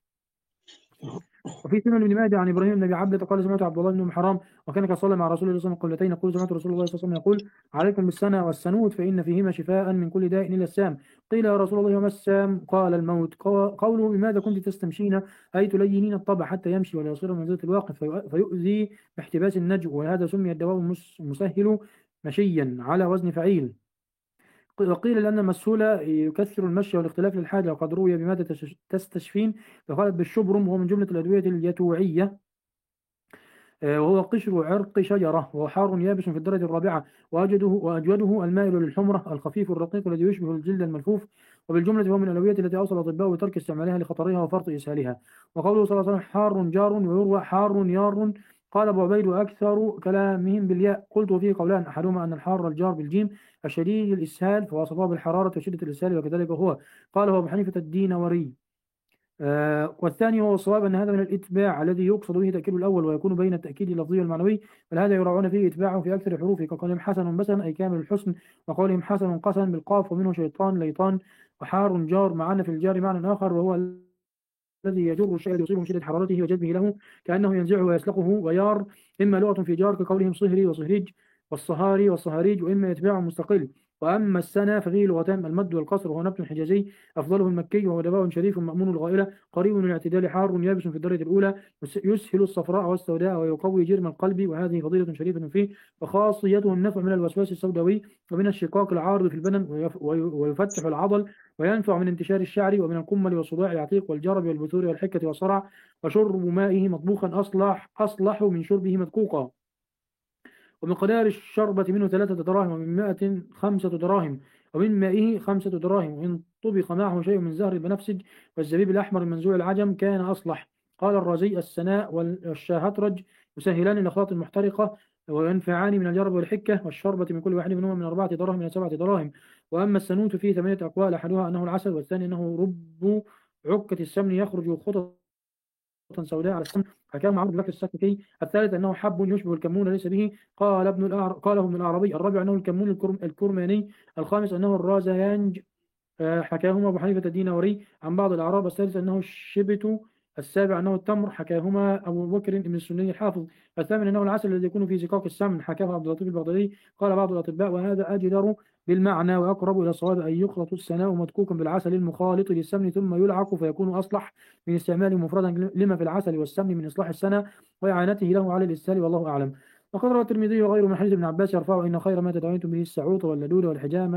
وفي سنن ابن ماجه عن ابراهيم بن ابي عبده قال سمعت عبد الله بن حرام وكان قد صلى مع رسول الله صلى الله عليه وسلم قلتين، يقول سمعت رسول الله صلى الله عليه وسلم يقول عليكم بالسنة والسنوت فإن فيهما شفاء من كل داء إلا السام. قيل يا رسول الله وما السام؟ قال الموت. قوله بماذا كنت تستمشين أي تلينين الطبع حتى يمشي ولا يصير منزلة الواقف فيؤذي باحتباس النجو، وهذا سمي الدواء المسهل مشيا على وزن فعيل. وقيل لأن المسهولة يكثر المشي والاختلاف للحاجة، وقد روي بماذا تستشفين؟ فقالت بالشبرم، وهو من جملة الأدوية اليتوعية، وهو قشر عرق شجرة، وهو حار يابس في الدرجة الرابعة، وأجوده المائل للحمرة الخفيف الرقيق الذي يشبه الجلد الملفوف. وبالجملة هو من الأدوية التي أوصل الأطباء بترك استعمالها لخطرها وفرط إسهالها. وقوله صلى الله عليه وسلم حار جار، ويروى حار يار. قال أبو عبيد وأكثر كلامهم بالياء. قلت وفيه قولان، أحدهما أن الحار الجار بالجيم الشديد الإسهال، فوصفه بالحرارة وشدة الإسهال، وكذلك هو. قال هو أبو حنيفة الدينوري. والثاني هو الصواب أن هذا من الإتباع الذي يقصد به تأكيد الأول، ويكون بين التأكيد اللفظي والمعنوي، فلهذا يراعون فيه إتباعه في أكثر حروفه، كقولهم حسن بسن أي كامل الحسن، وقولهم حسن قسن بالقاف، ومنه شيطان ليطان. وحار جار معنا في الجار معنى آخر، وهو الذي يجر الشيء يصيبه من شدة حرارته وجذبه له كأنه ينزعه ويسلقه. ويار إما لغة في جار كقولهم صهري وصهريج والصهاري والصهاريج، وإما يتباع مستقل. وأما السنة ففيه لغتان، المد والقصر، وهو نبت حجازي أفضله المكي، وهو دواء شريف مأمون الغائلة قريب من الاعتدال، حار يابس في الدرجة الأولى، يسهل الصفراء والسوداء ويقوي جرم القلب، وهذه فضيلة شريفة فيه. وخاصيته النفع من الوسواس السوداوي ومن الشقاق العارض في البدن، ويفتح العضل، وينفع من انتشار الشعر ومن القمل والصداع العتيق والجرب والبثور والحكة والصرع. وشرب مائه مطبوخا أصلح من شربه مدقوقا. ومقدار الشربة منه 3 دراهم، ومن مائة 5 دراهم، ومن مائه 5 دراهم، طبخ معه شيء من زهر البنفسج والزبيب الأحمر المنزوع العجم كان أصلح. قال الرازي: السناء والشاهترج يسهلان الأخلاط المحترقة وينفعان من الجرب والحكة والشربة من كل واحد منهما من 4 دراهم إلى 7 دراهم. وأما السنوت فيه 8 أقوال، أحدها أنه العسل، والثاني أنه رب عكة السمن يخرج خطط سوداء على السمن، حكاه عمرو بن بكر السكتي. الثالث أنه حب يشبه الكمون ليس به، قاله ابن الأعرابي. الرابع أنه الكمون الكرماني. الخامس أنه الرازيانج، حكاهما أبو حنيفة الدينوري عن بعض الأعراب. السادس أنه الشبت. السابع أنه التمر، حكاهما أبو بكر بن السني الحافظ. الثامن أنه العسل الذي يكون في زقاق السمن، حكاه عبد اللطيف البغدادي. قال بعض الأطباء وهذا أجدر بالمعنى وأقرب إلى الصواب: أن يخلط السناء مدكوكا بالعسل المخالط للسمن ثم يلعق فيكون أصلح من استعماله مفردا لما في العسل والسمن من إصلاح السنة وإعانته له على الإسهال، والله أعلم. وقد روى الترمذي وغيره من حديث ابن عباس يرفعه: إن خير ما تدعيتم به السعوط واللدود والحجامة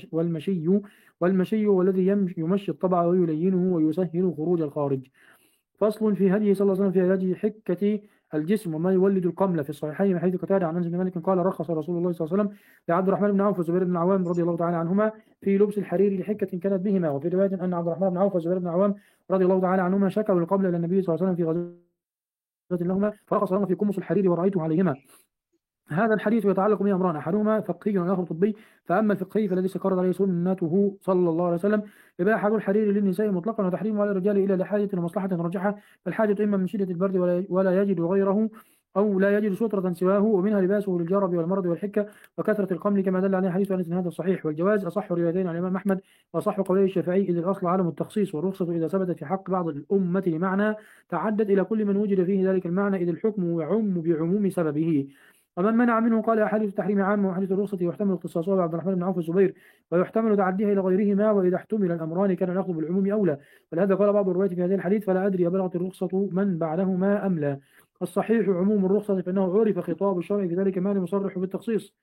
والمشي والذي يمشي الطبع ويلينه ويسهل خروج الخارج. فصل في هديه صلى الله عليه وسلم في علاج حكة الجسم وما يولد القمل. في الصحيحين من حديث قتادة عن أنس بن مالك قال: رخص رسول الله صلى الله عليه وسلم لعبد الرحمن بن عوف والزبير بن العوام رضي الله تعالى عنهما في لبس الحرير لحكة كانت بهما. وفي رواية أن عبد الرحمن بن عوف والزبير بن العوام رضي الله تعالى عنهما شكوا القمل إلى النبي صلى الله عليه وسلم في غزوة لهما فرخص لهما في قمص الحرير ورأيته عليهما. هذا الحديث يتعلق به أمران: أحدهما فقهي والآخر طبي. فأما الفقهي فالذي استقرت عليه سنته صلى الله عليه وسلم إباحة الحرير للنساء مطلقا وتحريمه على الرجال إلا لحاجة ومصلحة راجحة، فالحاجة إما من شدة البرد ولا يجد غيره أو لا يجد سترة سواه، ومنها لباسه للجرب والمرض والحكة وكثرة القمل كما دل عليه حديث أنس هذا الصحيح. والجواز أصح روايتين عن الإمام أحمد وأصح قولي الشافعي، إذ الأصل عدم التخصيص، والرخصة إذا ثبتت في حق بعض الأمة لمعنى تعدد إلى كل من وجد فيه ذلك المعنى، إذ الحكم يعم بعموم سببه. ومن منع منه قال: أحاديث التحريم عامة وأحاديث الرخصة يحتمل اختصاصها بعبد الرحمن بن عوف الزبير ويحتمل تعديها إلى غيرهما، وإذا احتمل الأمران كان الأخذ بالعموم أولى. ولهذا قال بعض الرواة في هذا الحديث: فلا أدري بلغت الرخصة من بعدهما أم لا. الصحيح عموم الرخصة، فإنه عرف خطاب الشرع في ذلك ما لم يصرح بالتخصيص،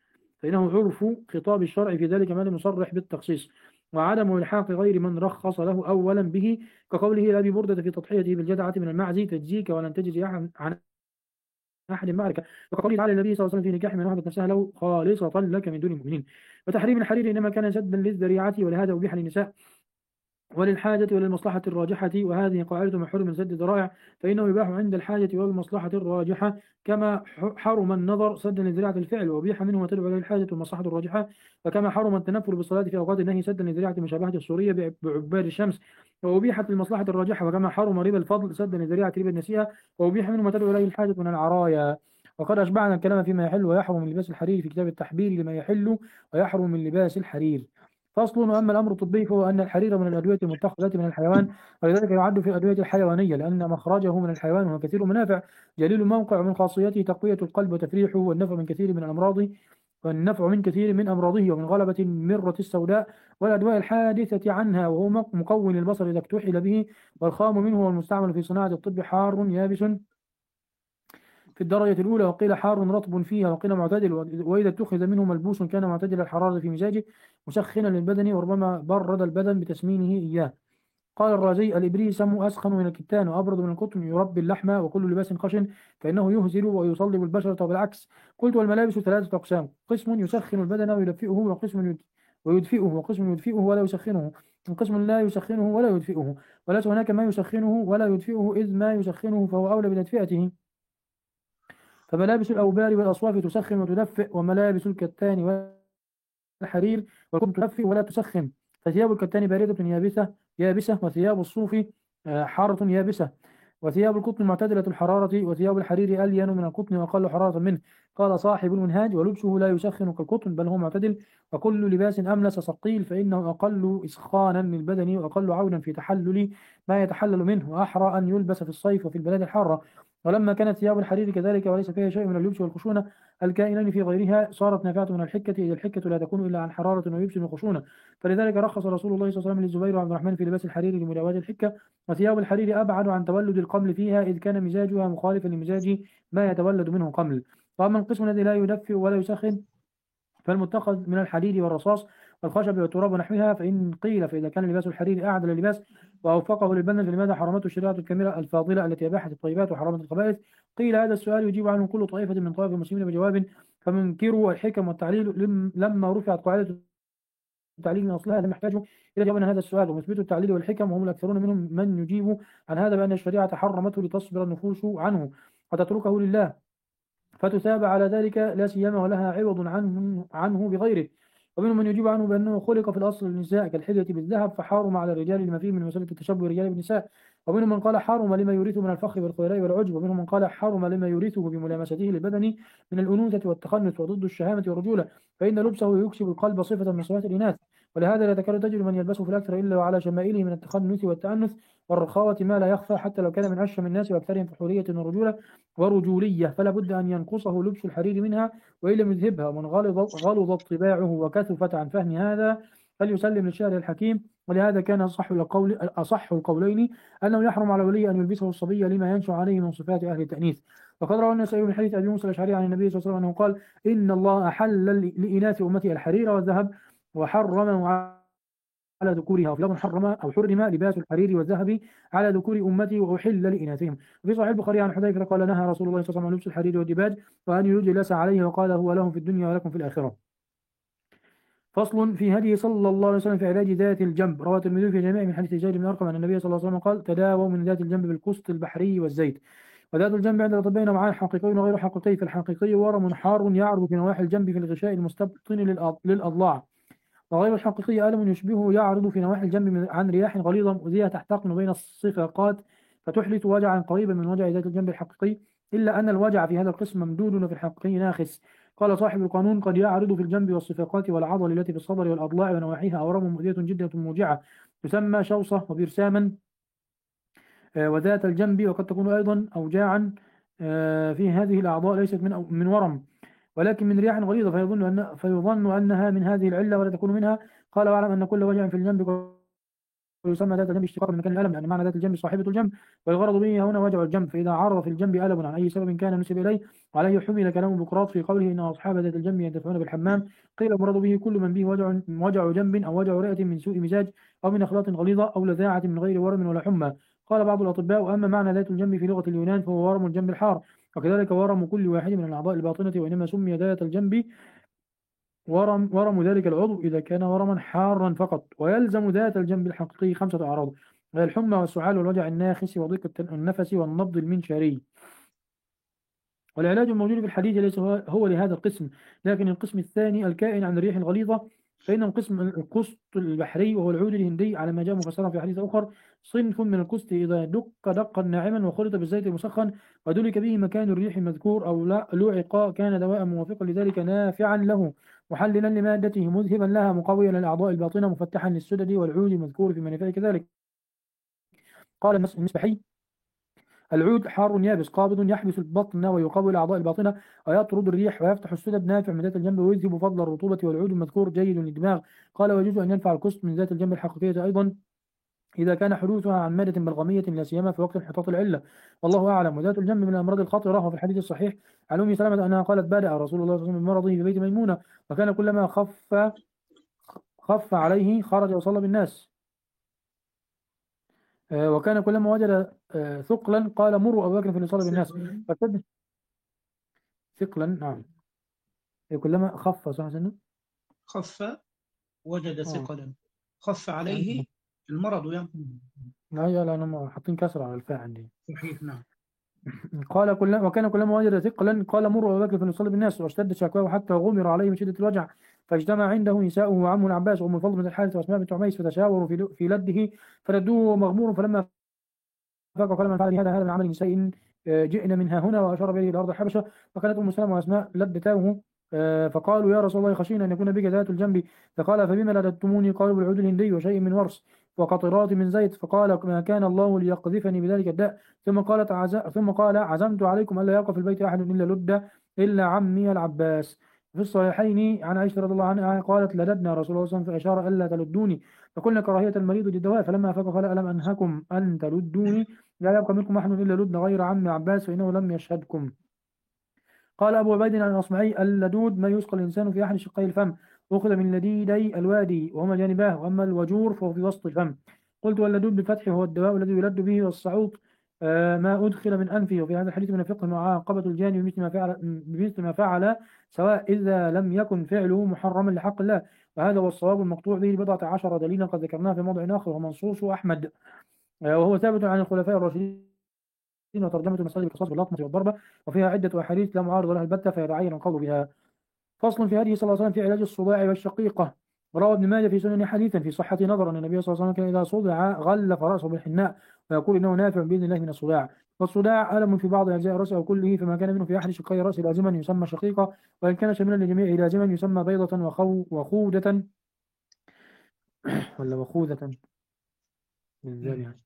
وعدم إلحاق غير من رخص له أولا به، كقوله لأبي بردة في تضحيته بالجدعة من المعز: تجزيك ولن تجزي عن أحد معركة. وقوله تعالى النبي صلى الله عليه وسلم في نكاح من وهبت نفسها له خالصة لك من دون المؤمنين. وتحريم الحرير إنما كان سدا للذريعة، ولهذا أبيح للنساء وللحاجة وللمصلحة الراجحة، وهذه قاعدة محرم من سد الذرائع، فإنه يباح عند الحاجة والمصلحة الراجحة، كما حرم النظر سدا لذريعة الفعل وأبيح منه ما تدعو إليه الحاجة والمصلحة الراجحة، وكما حرم التنفل بالصلاة في أوقات النهي سدا لذريعة مشابهة السورية بعباد الشمس، وأبيحت للمصلحة الراجحة، وكما حرم ربا الفضل سدا لذريعة ربا النسيئة وأبيح منه ما تدعو إليه الحاجة من العرايا. وقد أشبعنا الكلام فيما يحل ويحرم من لباس الحرير في كتاب التحبير لما يحل ويحرم من لباس الحرير. فصل. وأما الأمر الطبي فهو أن الحرير من الأدوية المتخذة من الحيوان، ولذلك يعد في الأدوية الحيوانية، لأن مخرجه من الحيوان وهو كثير المنافع جليل الموقع، ومن خاصيته تقوية القلب وتفريحه والنفع من كثير من أمراضه ومن غلبة المرة السوداء والأدواء الحادثة عنها، وهو مقوي للبصر إذا اكتحل به. والخام منه والمستعمل في صناعة الطب حار يابس في الدرجة الأولى، وقيل حار رطب فيها، وقيل معتدل، وإذا اتخذ منه ملبوس كان معتدل الحرارة في مزاجه مسخنا للبدن، وربما برد البدن بتسمينه إياه. قال الرازي: الإبريسم أسخن من الكتان وأبرد من القطن، يربي اللحم، وكل لباس خشن فإنه يهزل ويصلب البشرة وبالعكس. قلت: والملابس 3 أقسام: قسم يسخن البدن ويدفئه، وقسم يدفئه ولا يسخنه، وقسم لا يسخنه ولا يدفئه. وليس هناك ما يسخنه ولا يدفئه، إذ ما يسخنه فهو أولى بتدفئته. فملابس الأوبار والأصواف تسخن وتدفئ، وملابس الكتان والحرير والكم تدفئ ولا تسخن. فثياب الكتان باردة يابسة، وثياب الصوف حارة يابسة، وثياب القطن معتدلة الحرارة، وثياب الحرير ألين من القطن وأقل حرارة منه. قال صاحب المنهاج: ولبسه لا يسخن كالقطن بل هو معتدل، وكل لباس أملس ثقيل فإنه أقل إسخانا للبدن وأقل عونا في تحلل ما يتحلل منه، وأحرى أن يلبس في الصيف وفي البلاد الحارة. ولما كانت ثياب الحرير كذلك وليس فيها شيء من اللبس والخشونة الكائنين في غيرها، صارت نافعة من الحكة، إذ الحكة لا تكون إلا عن حرارة ولبس وخشونة. فلذلك رخص رسول الله صلى الله عليه وسلم للزبير وعبد الرحمن في لباس الحرير لمداواة الحكة. وثياب الحرير أبعد عن تولد القمل فيها، إذ كان مزاجها مخالفا لمزاج ما يتولد منه قمل. وأما القسم الذي لا يدفئ ولا يسخن فالمتخذ من الحديد والرصاص والخشب والتراب ونحوها، فإن قيل فإذا كان لباس الحرير أعدل اللباس وأوفقه للبدن فلماذا حرمته الشريعة الكاملة الفاضلة التي أباحت الطيبات وحرمت الخبائث؟ قيل هذا السؤال يجيب عنه كل طائفة من طوائف المسلمين بجواب: فمنكروا الحكم والتعليل لما رفعت قاعدة التعليل من أصلها لم يحتاجوا إلى جواب عن هذا السؤال، ومثبت التعليل والحكم وهم الأكثرون منهم من يجيب عن هذا بأن الشريعة حرمته لتصبر النفوس عنه وتتركه لله فتثاب على ذلك لا سيما ولها عوض عنه بغيره. ومنهم من يجيب عنه بأنه خلق في الأصل للنساء كالحلية بالذهب فحرم على الرجال لما فيه من مسألة التشبه الرجال بالنساء. ومنهم من قال حرم لما يورثه من الفخر والخيلاء والعجب. ومنهم من قال حرم لما يورثه بملامسته للبدن من الأنوثة والتخنث وضد الشهامة والرجولة، فإن لبسه يكسب القلب صفة من صفات الإناث. ولهذا لا تكاد تجد من يلبسه في الأكثر إلا وعلى شمائله من التخنث والتأنث والرخاوة ما لا يخفى حتى لو كان من أشم الناس وأكثرهم فحولية ورجولية، فلا بد أن ينقصه لبس الحرير منها وإن لم يذهبها. ومن غلظت طباعه وكثفت عن فهم هذا فليسلم للشارع الحكيم. ولهذا كان أصح القولين أنه يحرم على ولي أن يلبسه الصبي لما ينشأ عليه من صفات أهل التأنيث. وقد روى النسائي من حديث أبي موسى الأشعري عن النبي صلى الله عليه وسلم أنه قال: إن الله أحل لإناث أمتي الحرير والذهب وحرمه على ذكورها، وفي لفظ حرم أو حرم لباس الحرير والذهب على ذكور أمتي وأحل لإناثهم. وفي صحيح البخاري عن حذيفة قال: نهى رسول الله صلى الله عليه وسلم عن لبس الحرير والديباج وأن يجلس عليه، وقال: هو لهم في الدنيا ولكم في الآخرة. فصل في هديه صلى الله عليه وسلم في علاج ذات الجنب. روى الترمذي في جميع من حديث زيد بن أرقم أن النبي صلى الله عليه وسلم قال: تداووا من ذات الجنب بالقسط البحري والزيت. وذات الجنب عند الأطباء نوعان: حقيقي وغير حقيقي. فالحقيقي ورم حار يعرض في نواحي الجنب في الغشاء المستبطن للأضلاع، وغير الحقيقي ألم يشبهه يعرض في نواحي الجنب عن رياح غليظة مؤذية تحتقن بين الصفاقات فتحدث وجعا قريبا من وجع ذات الجنب الحقيقي، إلا أن الوجع في هذا القسم ممدود وفي الحقيقي ناخس. قال صاحب القانون: قد يعرض في الجنب والصفاقات والعضل التي في الصدر والأضلاع ونواحيها أورام مؤذية جدا موجعة تسمى شوصة وبرساما وذات الجنب، وقد تكون أيضا أوجاعا في هذه الأعضاء ليست من ورم ولكن من رياح غليظة فيظن أنها من هذه العلة ولا تكون منها. قال: واعلم أن كل وجع في الجنب ويسمى ذات الجنب اشتقاق من مكان الألم، لأن معنى ذات الجنب صاحبة الجنب، والغرض به هنا وجع الجنب. فإذا عرض في الجنب ألم عن أي سبب كان نسب إليه وعليه حمل كلام بقراط في قوله: إن أصحاب ذات الجنب ينتفعون بالحمام. قيل المراد به كل من به وجع جنب أو وجع رئة من سوء مزاج أو من أخلاط غليظة أو لذاعة من غير ورم ولا حمى. قال بعض الأطباء: وأما معنى ذات الجنب في لغة اليونان فهو ورم الجنب الحار، وكذلك ورم كل واحد من الأعضاء الباطنة، وإنما سمي ذات الجنب ورم ذلك العضو إذا كان ورما حارا فقط. ويلزم ذات الجنب الحقيقي 5 أعراض، وهي الحمى والسعال والوجع الناخس وضيق النفس والنبض المنشاري. والعلاج الموجود في الحديث ليس هو لهذا القسم، لكن القسم الثاني الكائن عن الريح الغليظة، فإن القسط البحري وهو العود الهندي على ما جاء مفسرا في حديث آخر صنف من القسط إذا دق دقا ناعما وخلط بالزيت المسخن ودلك به مكان الريح المذكور أو لعق كان دواء موافقا لذلك نافعا له محللا لمادته مذهبا لها مقويا للأعضاء الباطنة مفتحا للسدد والعود المذكور في منافعه كذلك. قال المسبحي: العود حار يابس قابض يحبس البطن ويقوي الأعضاء الباطنة ويطرد الريح ويفتح السدد، نافع من ذات الجنب ويذهب فضل الرطوبة، والعود المذكور جيد للدماغ. قال: ويجوز أن ينفع القسط من ذات الجنب الحقيقية أيضا إذا كان حدوثها عن مادة بلغمية لا سيما في وقت انحطاط العلة، والله أعلم. وذات الجنب من الأمراض الخطرة، وفي الحديث الصحيح عن أم سلمة أنها قالت: بدأ رسول الله صلى الله عليه وسلم بمرضه في بيت ميمونة، وكان كلما خف عليه خرج وصلى بالناس، وكان كلما وجد ثقلا قال: مروا أبا بكر فليصلي بالناس. فاشتد ثقلا، نعم، كلما خف صح سنه خف وجد اه ثقلا، خف يعني عليه المرض يعني. لا لأنهم حاطين كسر على الفاء عندي. صحيح، نعم. قال وكان كلما وجد ثقلا قال: مروا أبا بكر فليصلي بالناس. واشتد شكواه حتى غمر عليه من شدة الوجع، فاجتمع عنده نساؤه وعمه العباس وأم الفضل بن الحارث وأسماء بنت عميس فتشاوروا في لده فلدوه مغمور. فلما فقال: من فعل هذا من عمل نساء جئنا منها هنا، وأشار بيده إلى أرض الحبشة. فكانت أم سلمة وأسماء لدتاه فقالوا: يا رسول الله خشينا أن يكون بك ذات الجنب. فقال: فبما لددتموني؟ قالوا: بالعود الهندي وشيء من ورس وقطرات من زيت. فقال: ما كان الله ليقذفني بذلك الداء. ثم قال: عزمت عليكم ألا يبقى في البيت أحد إلا لد إلا عمي العباس. في الصحيحين عن عائشة رضي الله عنها قالت: لددنا رسول الله صلى الله عليه وسلم فأشار ألا تلدوني، فقلنا: كراهية المريض للدواء. فلما أفاق قال: ألم أنهكم أن تلدوني؟ لا يبقى منكم أحد إلا لدن غير عم عباس فإنه لم يشهدكم. قال أبو عبيد عن الأصمعي: اللدود ما يسقى الإنسان في أحد شقي الفم، أخذ من لديدي الوادي وهما جانباه، وأما الوجور فهو في وسط الفم. قلت: واللدود بالفتح هو الدواء الذي يلد به، والصعوط ما أدخل من أنفه. وفي هذا الحديث من الفقه معاقبة الجاني بمثل ما فعل سواء إذا لم يكن فعله محرما لحق الله، وهذا هو الصواب المقطوع به 17 دليلا قد ذكرناه في موضع آخر ومنصوص أحمد، وهو ثابت عن الخلفاء الراشدين، وترجمة المسألة بالقصاص باللطمة والضربة، وفيها عدة أحاديث لا معارض لها البتة فيتعين القول بها. فصل في هذه صلى الله عليه وسلم في علاج الصداع والشقيقة. وروى ابن ماجه في سنن حديثا في صحة نظر أن النبي صلى الله عليه وسلم كان إذا صدع غلف رأسه بالحناء ويقول إنه نافع بإذن الله من الصداع. والصداع ألم في بعض أجزاء الرأس أو كله، فما كان منه في أحد شقي الرأس لازما يسمى شقيقة، وإن كان شاملا لجميع لازما يسمى بيضة وخودة ولا وخوذة بالذال يعني.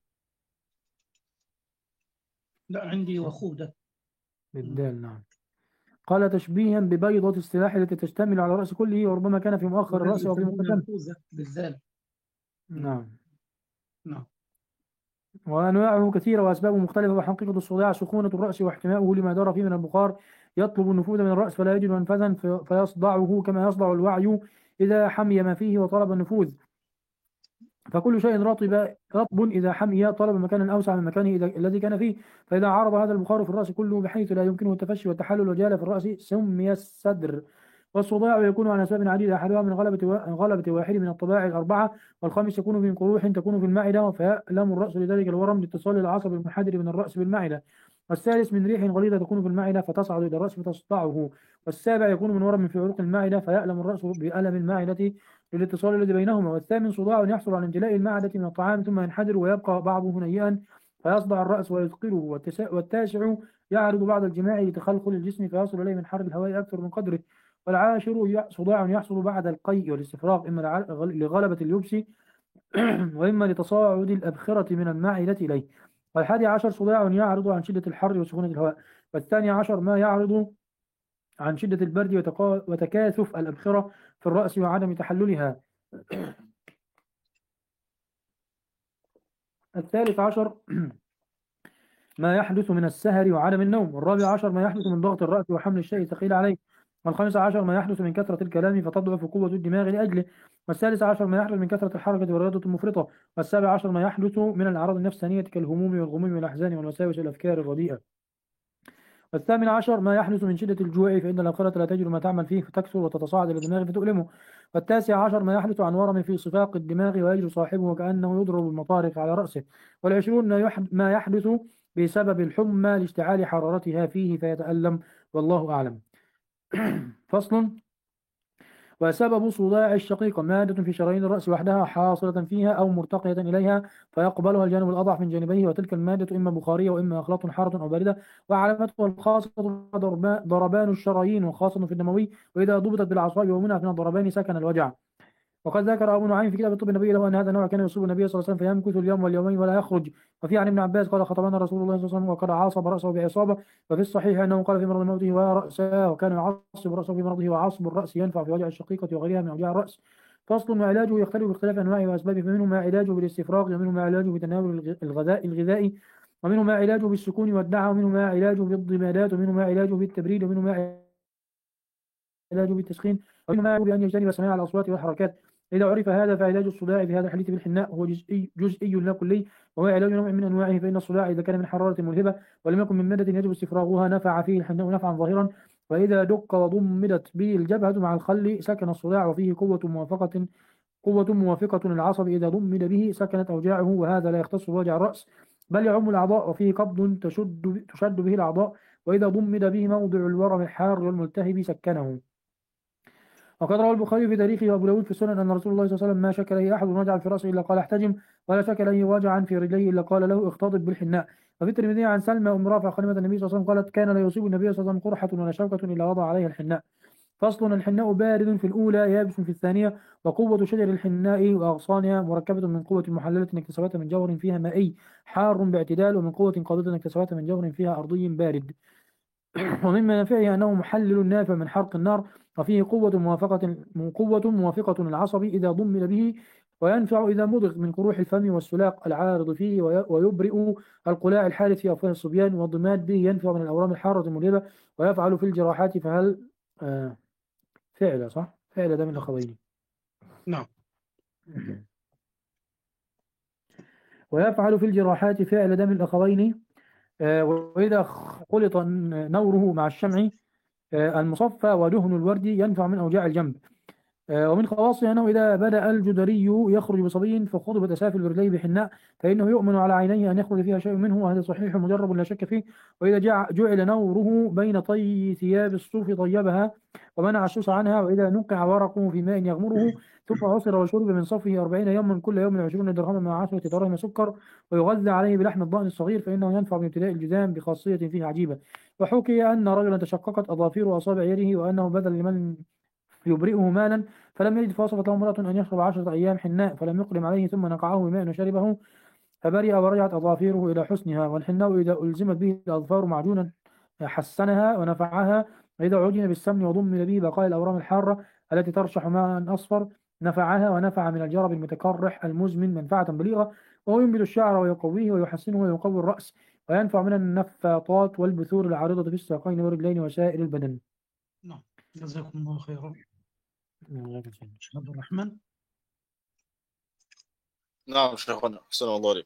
لا، عندي وخودة. بالدال نعم. قال تشبيها ببيضة السلاح التي تشتمل على الرأس كله، وربما كان في مؤخر والذي الرأس أو في يسمونه مقدمه. الخوذة بالذال. نعم. نعم. وأنواعه كثيرة وأسبابه مختلفة، وحقيقة الصداع سخونة الرأس واحتماؤه لما دار فيه من البخار يطلب النفوذ من الرأس فلا يجد منفذا فيصدعه كما يصدع الوعي إذا حمي ما فيه وطلب النفوذ. فكل شيء رطب إذا حمي طلب مكانا أوسع من مكانه الذي كان فيه، فإذا عرض هذا البخار في الرأس كله بحيث لا يمكنه التفشي والتحلل وجال في الرأس سمي الصدر. والصداع يكون عن أسباب عديدة، أحدها من غلبة واحد من الطباع الأربعة، والخامس يكون من قروح تكون في المعدة فيألم الرأس لذلك الورم لاتصال العصب المنحدر من الرأس بالمعدة، والثالث من ريح غليظة تكون في المعدة فتصعد إلى الرأس فتصدعه، والسابع يكون من ورم في عروق المعدة فيألم الرأس بألم المعدة للاتصال الذي بينهما، والثامن صداع يحصل عن امتلاء المعدة من الطعام ثم ينحدر ويبقى بعضه هنيئا فيصدع الرأس ويثقله، والتاسع يعرض بعد الجماع لتخلخل الجسم فيصل إليه من حر الهواء أكثر من قدره، والعاشر صداع يحصل بعد القيء والاستفراغ إما لغلبة اليبس وإما لتصاعد الأبخرة من المعدة إليه، والحادي عشر صداع يعرض عن شدة الحر وسخونة الهواء، والثاني عشر ما يعرض عن شدة البرد وتكاثف الأبخرة في الرأس وعدم تحللها. الثالث عشر ما يحدث من السهر وعدم النوم، والرابع عشر ما يحدث من ضغط الرأس وحمل الشيء الثقيل عليه، والخامس عشر ما يحدث من كثرة الكلام فتضعف قوة الدماغ لأجله، والسادس عشر ما يحدث من كثرة الحركة والرياضة المفرطة، والسابع عشر ما يحدث من الأعراض النفسانية كالهموم والغموم والأحزان والوساوس والأفكار الرديئة، والثامن عشر ما يحدث من شدة الجوع فإن الآخرة لا تجد ما تعمل فيه فتكثر وتتصاعد إلى الدماغ فتؤلمه، والتاسع عشر ما يحدث عن ورم في صفاق الدماغ ويجري صاحبه وكأنه يضرب المطارق على رأسه، والعشرون ما يحدث بسبب الحمى لاشتعال حرارتها فيه فيتألم، والله أعلم. فصل. وسبب صداع الشقيقة مادة في شرايين الرأس وحدها حاصلة فيها أو مرتقية إليها فيقبلها الجانب الأضعف من جانبيه، وتلك المادة إما بخارية وإما أخلاط حارة أو باردة، وعلامتها الخاصة ضربان الشرايين وخاصة في الدموي، وإذا ضبطت بالأعصاب ومنعت من الضربان سكن الوجع. وقد ذكر أبو نعيم في كتاب الطب النبوي له أن هذا النوع كان يصيب النبي صلى الله عليه وسلم فيمكث اليوم واليومين ولا يخرج. وفي عن ابن عباس قال خطبنا رسول الله صلى الله عليه وسلم وقد عاصب رأسه بعصابة، وفي الصحيح أنه قال في مرض موته ورأسه وكان يعصب رأسه في مرضه، وعصب الرأس ينفع في وجع الشقيقة وغيرها من أوجاع الرأس. فصل. وعلاجه يختلف باختلاف أنواعه وأسبابه، فمنه ما علاجه بالاستفراغ، ومنه ما علاجه بتناول الغذائي، ومنه ما علاجه بالسكون والدعاء، ومنه ما علاجه بالضمادات، ومنه ما علاجه بالتبريد، ومنه ما علاجه بالتسخين، ومنه ما علاجه بأن يجتنب سماع الأصوات والحركات. إذا عرف هذا فعلاج الصداع في هذا الحديث بالحناء هو جزئي لا كلي، وهو علاج نوع من أنواعه، فإن الصداع إذا كان من حرارة ملهبة ولم يكن من مادة يجب استفراغها نفع فيه الحناء نفعا ظاهرا، وإذا دق وضمدت به الجبهة مع الخل سكن الصداع، وفيه قوة موافقة للعصب إذا ضمد به سكنت أوجاعه، وهذا لا يختص بوجع الرأس بل يعم الأعضاء، وفيه قبض تشد به الأعضاء، وإذا ضمد به موضع الورم الحار والملتهب سكنه. وقد روى البخاري في تاريخه وابو داود في السنن ان رسول الله صلى الله عليه وسلم ما شك له احد وجعا في راسه الا قال احتجم، ولا شك له وجعا في رجليه الا قال له اختضب بالحناء. وفي الترمذي عن سلمى ام رافع خادمه النبي صلى الله عليه وسلم قالت كان لا يصيب النبي صلى الله عليه وسلم قرحه ولا شوكه الا وضع عليها الحناء. فصل. الحناء بارد في الأولى يابس في الثانية، وقوة شجر الحناء وأغصانها مركبة من قوة محللة اكتسبتها من جوهر فيها مائي حار باعتدال، ومن قوة قابضة اكتسبتها من جوهر فيها أرضي بارد. ومن منافعه أنه محلل نافع من حرق النار، وفيه قوة موافقة للعصب إذا ضمن به، وينفع إذا مضغ من قروح الفم والسلاق العارض فيه، ويبرئ القلاع الحادث في أفواه الصبيان، والضماد به ينفع من الأورام الحارة الملهبة، ويفعل في الجراحات فهل فعل صح؟ فعل ده من الأخوين. نعم. ويفعل في الجراحات فعل دم الأخوين، وإذا خلط نوره مع الشمع المصفى ودهن الورد ينفع من أوجاع الجنب. ومن خواصه أنه إذا بدأ الجدري يخرج بصبي فخضبت أسافل برجليه بحناء فإنه يؤمن على عينيه أن يخرج فيها شيء منه، وهذا صحيح مجرب لا شك فيه. وإذا جعل نوره بين طي ثياب الصوف طيبها ومنع السوس عنها، وإذا نقع ورقه في ماء يغمره ثم عصر وشرب من صفه 40 يوما كل يوم 20 درهما مع 10 دراهم سكر، ويغذى عليه بلحم الضأن الصغير، فإنه ينفع من ابتلاء الجذام بخاصية فيه عجيبة. وحكي أن رجلا تشققت أظافير أصابع يده وأنه بذل لمن يبرئه مالا فلم يجد، فوصفت له امرأة أن يشرب 10 أيام حناء فلم يقدم عليه، ثم نقعه بماء وشربه فبرئ ورجعت أظافيره إلى حسنها. والحناء إذا ألزمت به الأظفار معجونا حسنها ونفعها، وإذا عجن بالسمن وضمن به بقايا الأورام الحارة التي ترشح ماء أصفر نفعها، ونفع من الجرب المتقرح المزمن منفعة بليغة. وهو ينبت الشعر ويقويه ويحسنه ويقوي الرأس، وينفع من النفاطات والبثور العارضة في الساقين والرجلين وسائر البدن. نعم. جزاكم الله خيرا. شيخ عبد الرحمن. نعم شيخنا، أحسن الله عليك.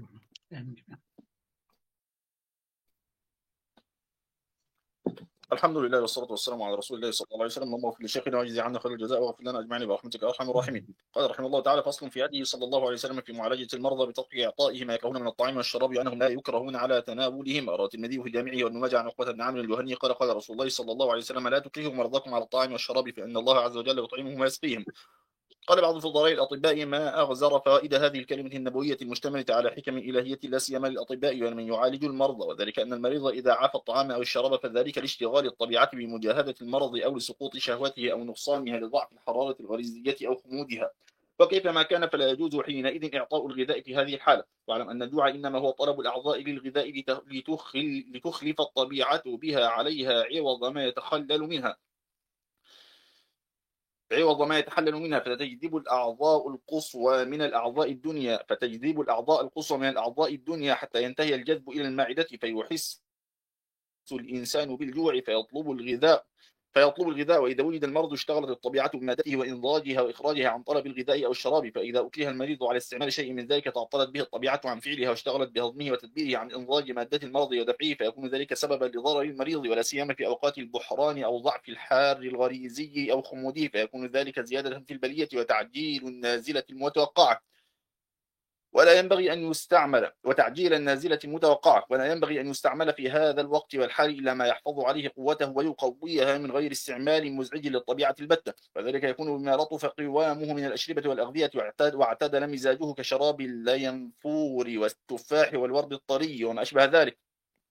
الحمد لله والصلاة والسلام على رسول الله صلى الله عليه وسلم. اللهم اغفر لشيخنا واجزي عنا خير الجزاء واغفر لنا أجمعين برحمتك يا أرحم الراحمين. قال رحمه الله تعالى: فصل في هديه صلى الله عليه وسلم في معالجة المرضى بترك إعطائهم ما يكرهون من الطعام والشراب، وأنهم لا يكرهون على تناولهم. رواه الترمذي في جامعه وابن ماجه عن عقبة بن عامر الجهني قال: قال رسول الله صلى الله عليه وسلم: لا تكرهوا مرضاكم على الطعام والشراب فإن الله عز وجل يطعمهم ويسقيهم. قال بعض فضلاء الأطباء: ما أغزر فوائد هذه الكلمة النبوية المشتملة على حكم إلهية لا سيما للأطباء ومن يعالج المرضى، وذلك أن المريض إذا عاف الطعام أو الشراب فذلك لاشتغال الطبيعة بمجاهدة المرض أو لسقوط شهوته أو نقصانها لضعف الحرارة الغريزية أو خمودها، وكيفما كان فلا يجوز حينئذ إعطاء الغذاء في هذه الحالة. واعلم أن الجوع إنما هو طلب الأعضاء للغذاء لتخلف الطبيعة بها عليها عوض ما يتخلل منها فتجذب الأعضاء القصوى من الأعضاء الدنيا حتى ينتهي الجذب إلى المعدة فيحس الإنسان بالجوع فيطلب الغذاء. وإذا ولد المرض اشتغلت الطبيعة بمادته وإنضاجها وإخراجها عن طلب الغذاء أو الشراب، فإذا أكره المريض على استعمال شيء من ذلك تعطلت به الطبيعة عن فعلها واشتغلت بهضمه وتدبيره عن إنضاج مادة المرض ودفعه، فيكون ذلك سببا لضرر المريض، ولا سيما في أوقات البحران أو ضعف الحار الغريزي أو خموده، فيكون ذلك زيادة في البلية وتعجيل النازلة المتوقعة. ولا ينبغي أن يستعمل في هذا الوقت والحال إلا ما يحفظ عليه قوته ويقويها من غير استعمال مزعج للطبيعة البتة، فذلك يكون بما لطف قوامه من الأشربة والأغذية واعتدل مزاجه كشراب اللينفور والتفاح والورد الطري وما أشبه ذلك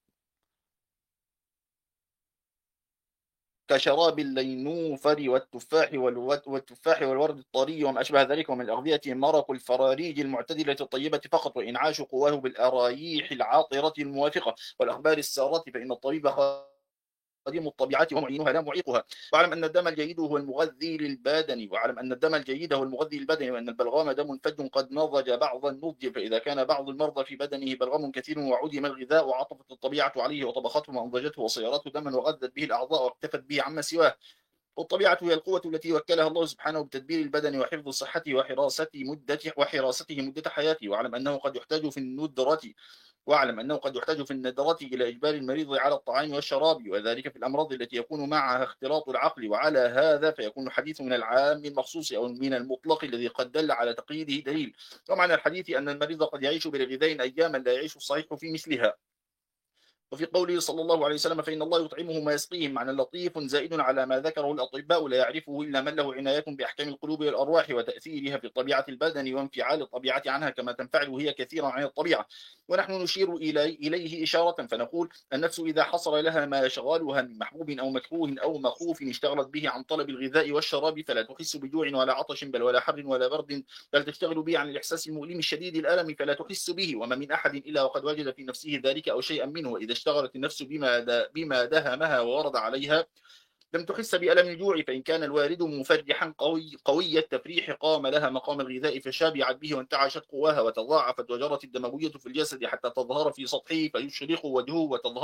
كشراب اللينوفر والتفاح والورد الطري وما أشبه ذلك. ومن الأغذية مرق الفراريج المعتدلة الطيبة فقط، وإنعاش قواه بالأرايح العاطرة الموافقة والأخبار السارة، فإن الطبيب خادم الطبيعة ومعينها لا معيقها. واعلم أن الدم الجيد هو المغذي للبدن وأن البلغام دم فج قد نضج بعض النضج، فإذا كان بعض المرضى في بدنه بلغم كثير وعدم الغذاء وعطفت الطبيعة عليه وطبخته وأنضجته وصيرته دما وغذت به الأعضاء واكتفت به عما سواه. والطبيعة هي القوة التي وكلها الله سبحانه بتدبير البدن وحفظ صحته وحراسته مدة حياته. واعلم أنه قد يحتاج في الندرة إلى إجبار المريض على الطعام والشراب، وذلك في الأمراض التي يكون معها اختلاط العقل. وعلى هذا فيكون الحديث من العام المخصوص أو من المطلق الذي قد دل على تقييده دليل. ومعنى الحديث أن المريض قد يعيش بغذاء أياما لا يعيش الصحيح في مثلها. وفي قوله صلى الله عليه وسلم: فإن الله يطعمهم ويسقيهم، معنى لطيف زائد على ما ذكره الأطباء لا يعرفه إلا من له عناية بأحكام القلوب والأرواح وتأثيرها في طبيعة البدن وانفعال الطبيعة عنها كما تنفعل هي كثيرا عن الطبيعة. ونحن نشير إليه إشارة فنقول: النفس إذا حصل لها ما يشغلها من محبوب أو مكروه أو مخوف اشتغلت به عن طلب الغذاء والشراب فلا تحس بجوع ولا عطش بل ولا حر ولا برد، بل تشتغل به عن الإحساس المؤلم الشديد الألم فلا تحس به. وما من أحد إلا وقد وجد في نفسه ذلك أو شيئا منه، وإذا اشتغلت النفس بما دهمها وورد عليها لم تحس بألم الجوع، فإن كان الوارد مفرحا قوي التفريح قام لها مقام الغذاء فشابعت به وانتعشت قواها وتضاعفت وجرت الدموية في الجسد حتى تظهر في سطحه فيشرق وجهه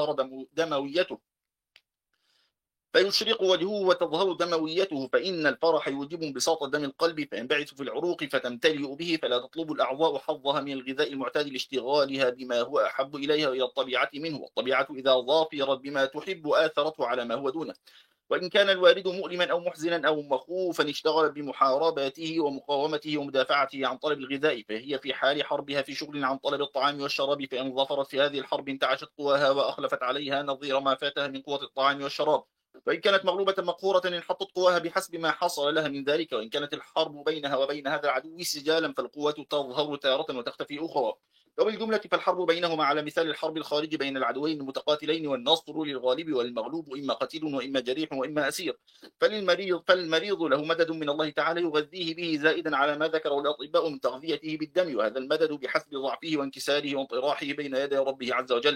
وتظهر دمويته، فإن الفرح يوجب انبساط دم القلب فينبعث في العروق فتمتلئ به، فلا تطلب الأعضاء حظها من الغذاء المعتاد لاشتغالها بما هو أحب إليها وإلى الطبيعة منه. والطبيعة إذا ظافرت بما تحب آثرته على ما هو دونه. وإن كان الوارد مؤلما أو محزنا أو مخوفا اشتغل بمحاربته ومقاومته ومدافعته عن طلب الغذاء، فهي في حال حربها في شغل عن طلب الطعام والشراب، فإن ظفرت في هذه الحرب انتعشت قواها وأخلفت عليها نظير ما فاتها من قوة الطعام والشراب. وإن كانت مغلوبة مقهورة انحطت قواها بحسب ما حصل لها من ذلك. وإن كانت الحرب بينها وبين هذا العدو سجالا، فالقوة تظهر تارة وتختفي أخرى. وبالجملة فالحرب بينهما على مثال الحرب الخارج بين العدوين المتقاتلين، والنصر للغالب والمغلوب إما قتيل وإما جريح وإما أسير. فالمريض له مدد من الله تعالى يغذيه به زائدا على ما ذكره الأطباء من تغذيته بالدم، وهذا المدد بحسب ضعفه وانكساره وانطراحه بين يدي ربه عز وجل،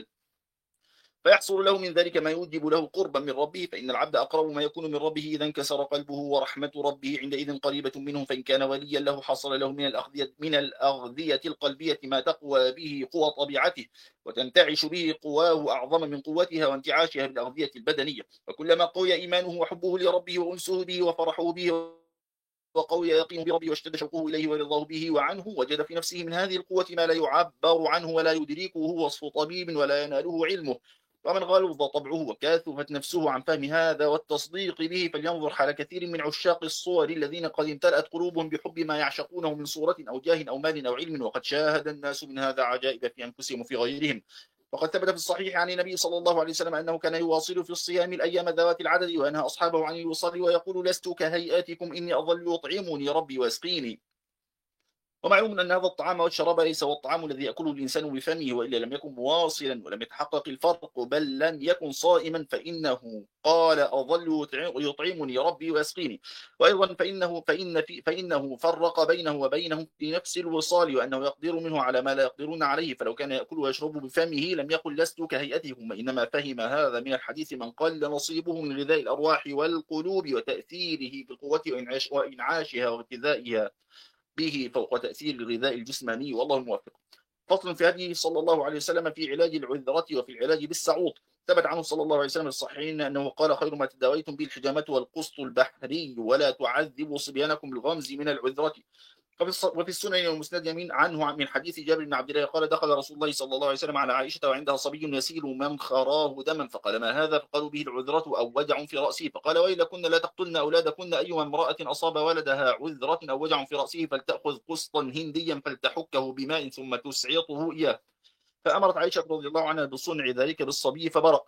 فيحصل له من ذلك ما يوجب له قربا من ربه. فإن العبد أقرب ما يكون من ربه إذا انكسر قلبه، ورحمة ربه عندئذ قريبة منه. فإن كان وليا له حصل له من الأغذية القلبية ما تقوى به قوى طبيعته وتنتعش به قواه أعظم من قوتها وانتعاشها بالأغذية البدنية. وكلما قوي إيمانه وحبه لربه وأنسه به وفرحه به وقوي يقينه بربه واشتد شوقه إليه ورضاه به وعنه، وجد في نفسه من هذه القوة ما لا يعبر عنه ولا يدركه وصف طبيب ولا يناله علمه. ومن غلظ طبعه وكاثفت نفسه عن فهم هذا والتصديق به، فلينظر حال كثير من عشاق الصور الذين قد امتلأت قلوبهم بحب ما يعشقونه من صورة أو جاه أو مال أو علم، وقد شاهد الناس من هذا عجائب في أنفسهم وفي غيرهم. وقد ثبت في الصحيح عن النبي صلى الله عليه وسلم أنه كان يواصل في الصيام الأيام ذوات العدد، وينهى أصحابه عن الوصال ويقول: لست كهيئاتكم إني أظل يطعمني ربي ويسقيني. ومعلوم أن هذا الطعام والشراب ليس هو الطعام الذي يأكله الإنسان بفمه، وإلا لم يكن مواصلا ولم يتحقق الفرق، بل لم يكن صائما، فإنه قال: أظل يطعمني ربي ويسقيني. وأيضا فإنه فرق بينه وبينهم في نفس الوصال، وأنه يقدر منه على ما لا يقدرون عليه، فلو كان يأكل ويشرب بفمه لم يقل: لست كهيئتهم. وإنما فهم هذا من الحديث من قل نصيبه من غذاء الأرواح والقلوب وتأثيره بالقوة وإنعاشها وارتذائها به فوق تأثير الغذاء الجسماني، والله الموفق. فصل في هديه صلى الله عليه وسلم في علاج العذرة وفي العلاج بالسعوط. ثبت عنه صلى الله عليه وسلم الصحيحين أنه قال: خير ما تداويتم به الحجامة والقسط البحري، ولا تعذبوا صبيانكم بالغمز من العذرة. وفي السنن والمسند يمين عنه من حديث جابر بن عبد الله قال: دخل رسول الله صلى الله عليه وسلم على عائشة وعندها صبي يسيل منخراه دما، فقال: ما هذا؟ فقالوا: به العذرة أو وجع في رأسه. فقال: ويلكن لا تقتلن أولادكن، أيما امرأة أصاب ولدها عذرة أو وجع في رأسه فلتأخذ قسطا هنديا فلتحكه بماء ثم تسعطه إياه. فأمرت عائشة رضي الله عنها بصنع ذلك بالصبي فبرأ.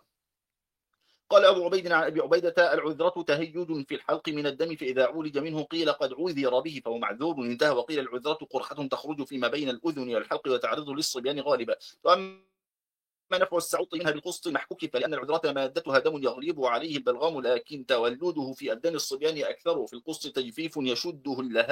قال أبو عبيد عن أبي عبيدة: العذرة تهيج في الحلق من الدم، فإذا عولج منه قيل قد عذر به فهو معذور انتهى. وقيل العذرة قرحة تخرج فيما بين الأذن والحلق وتعرض للصبيان غالبا. ما نفع السعوط منها بالقسط المحكوك، فلأن العذرة مادتها دم يغلب عليه البلغام، لكن تولده في أبدان الصبيان أكثر. في القسط تجفيف يشد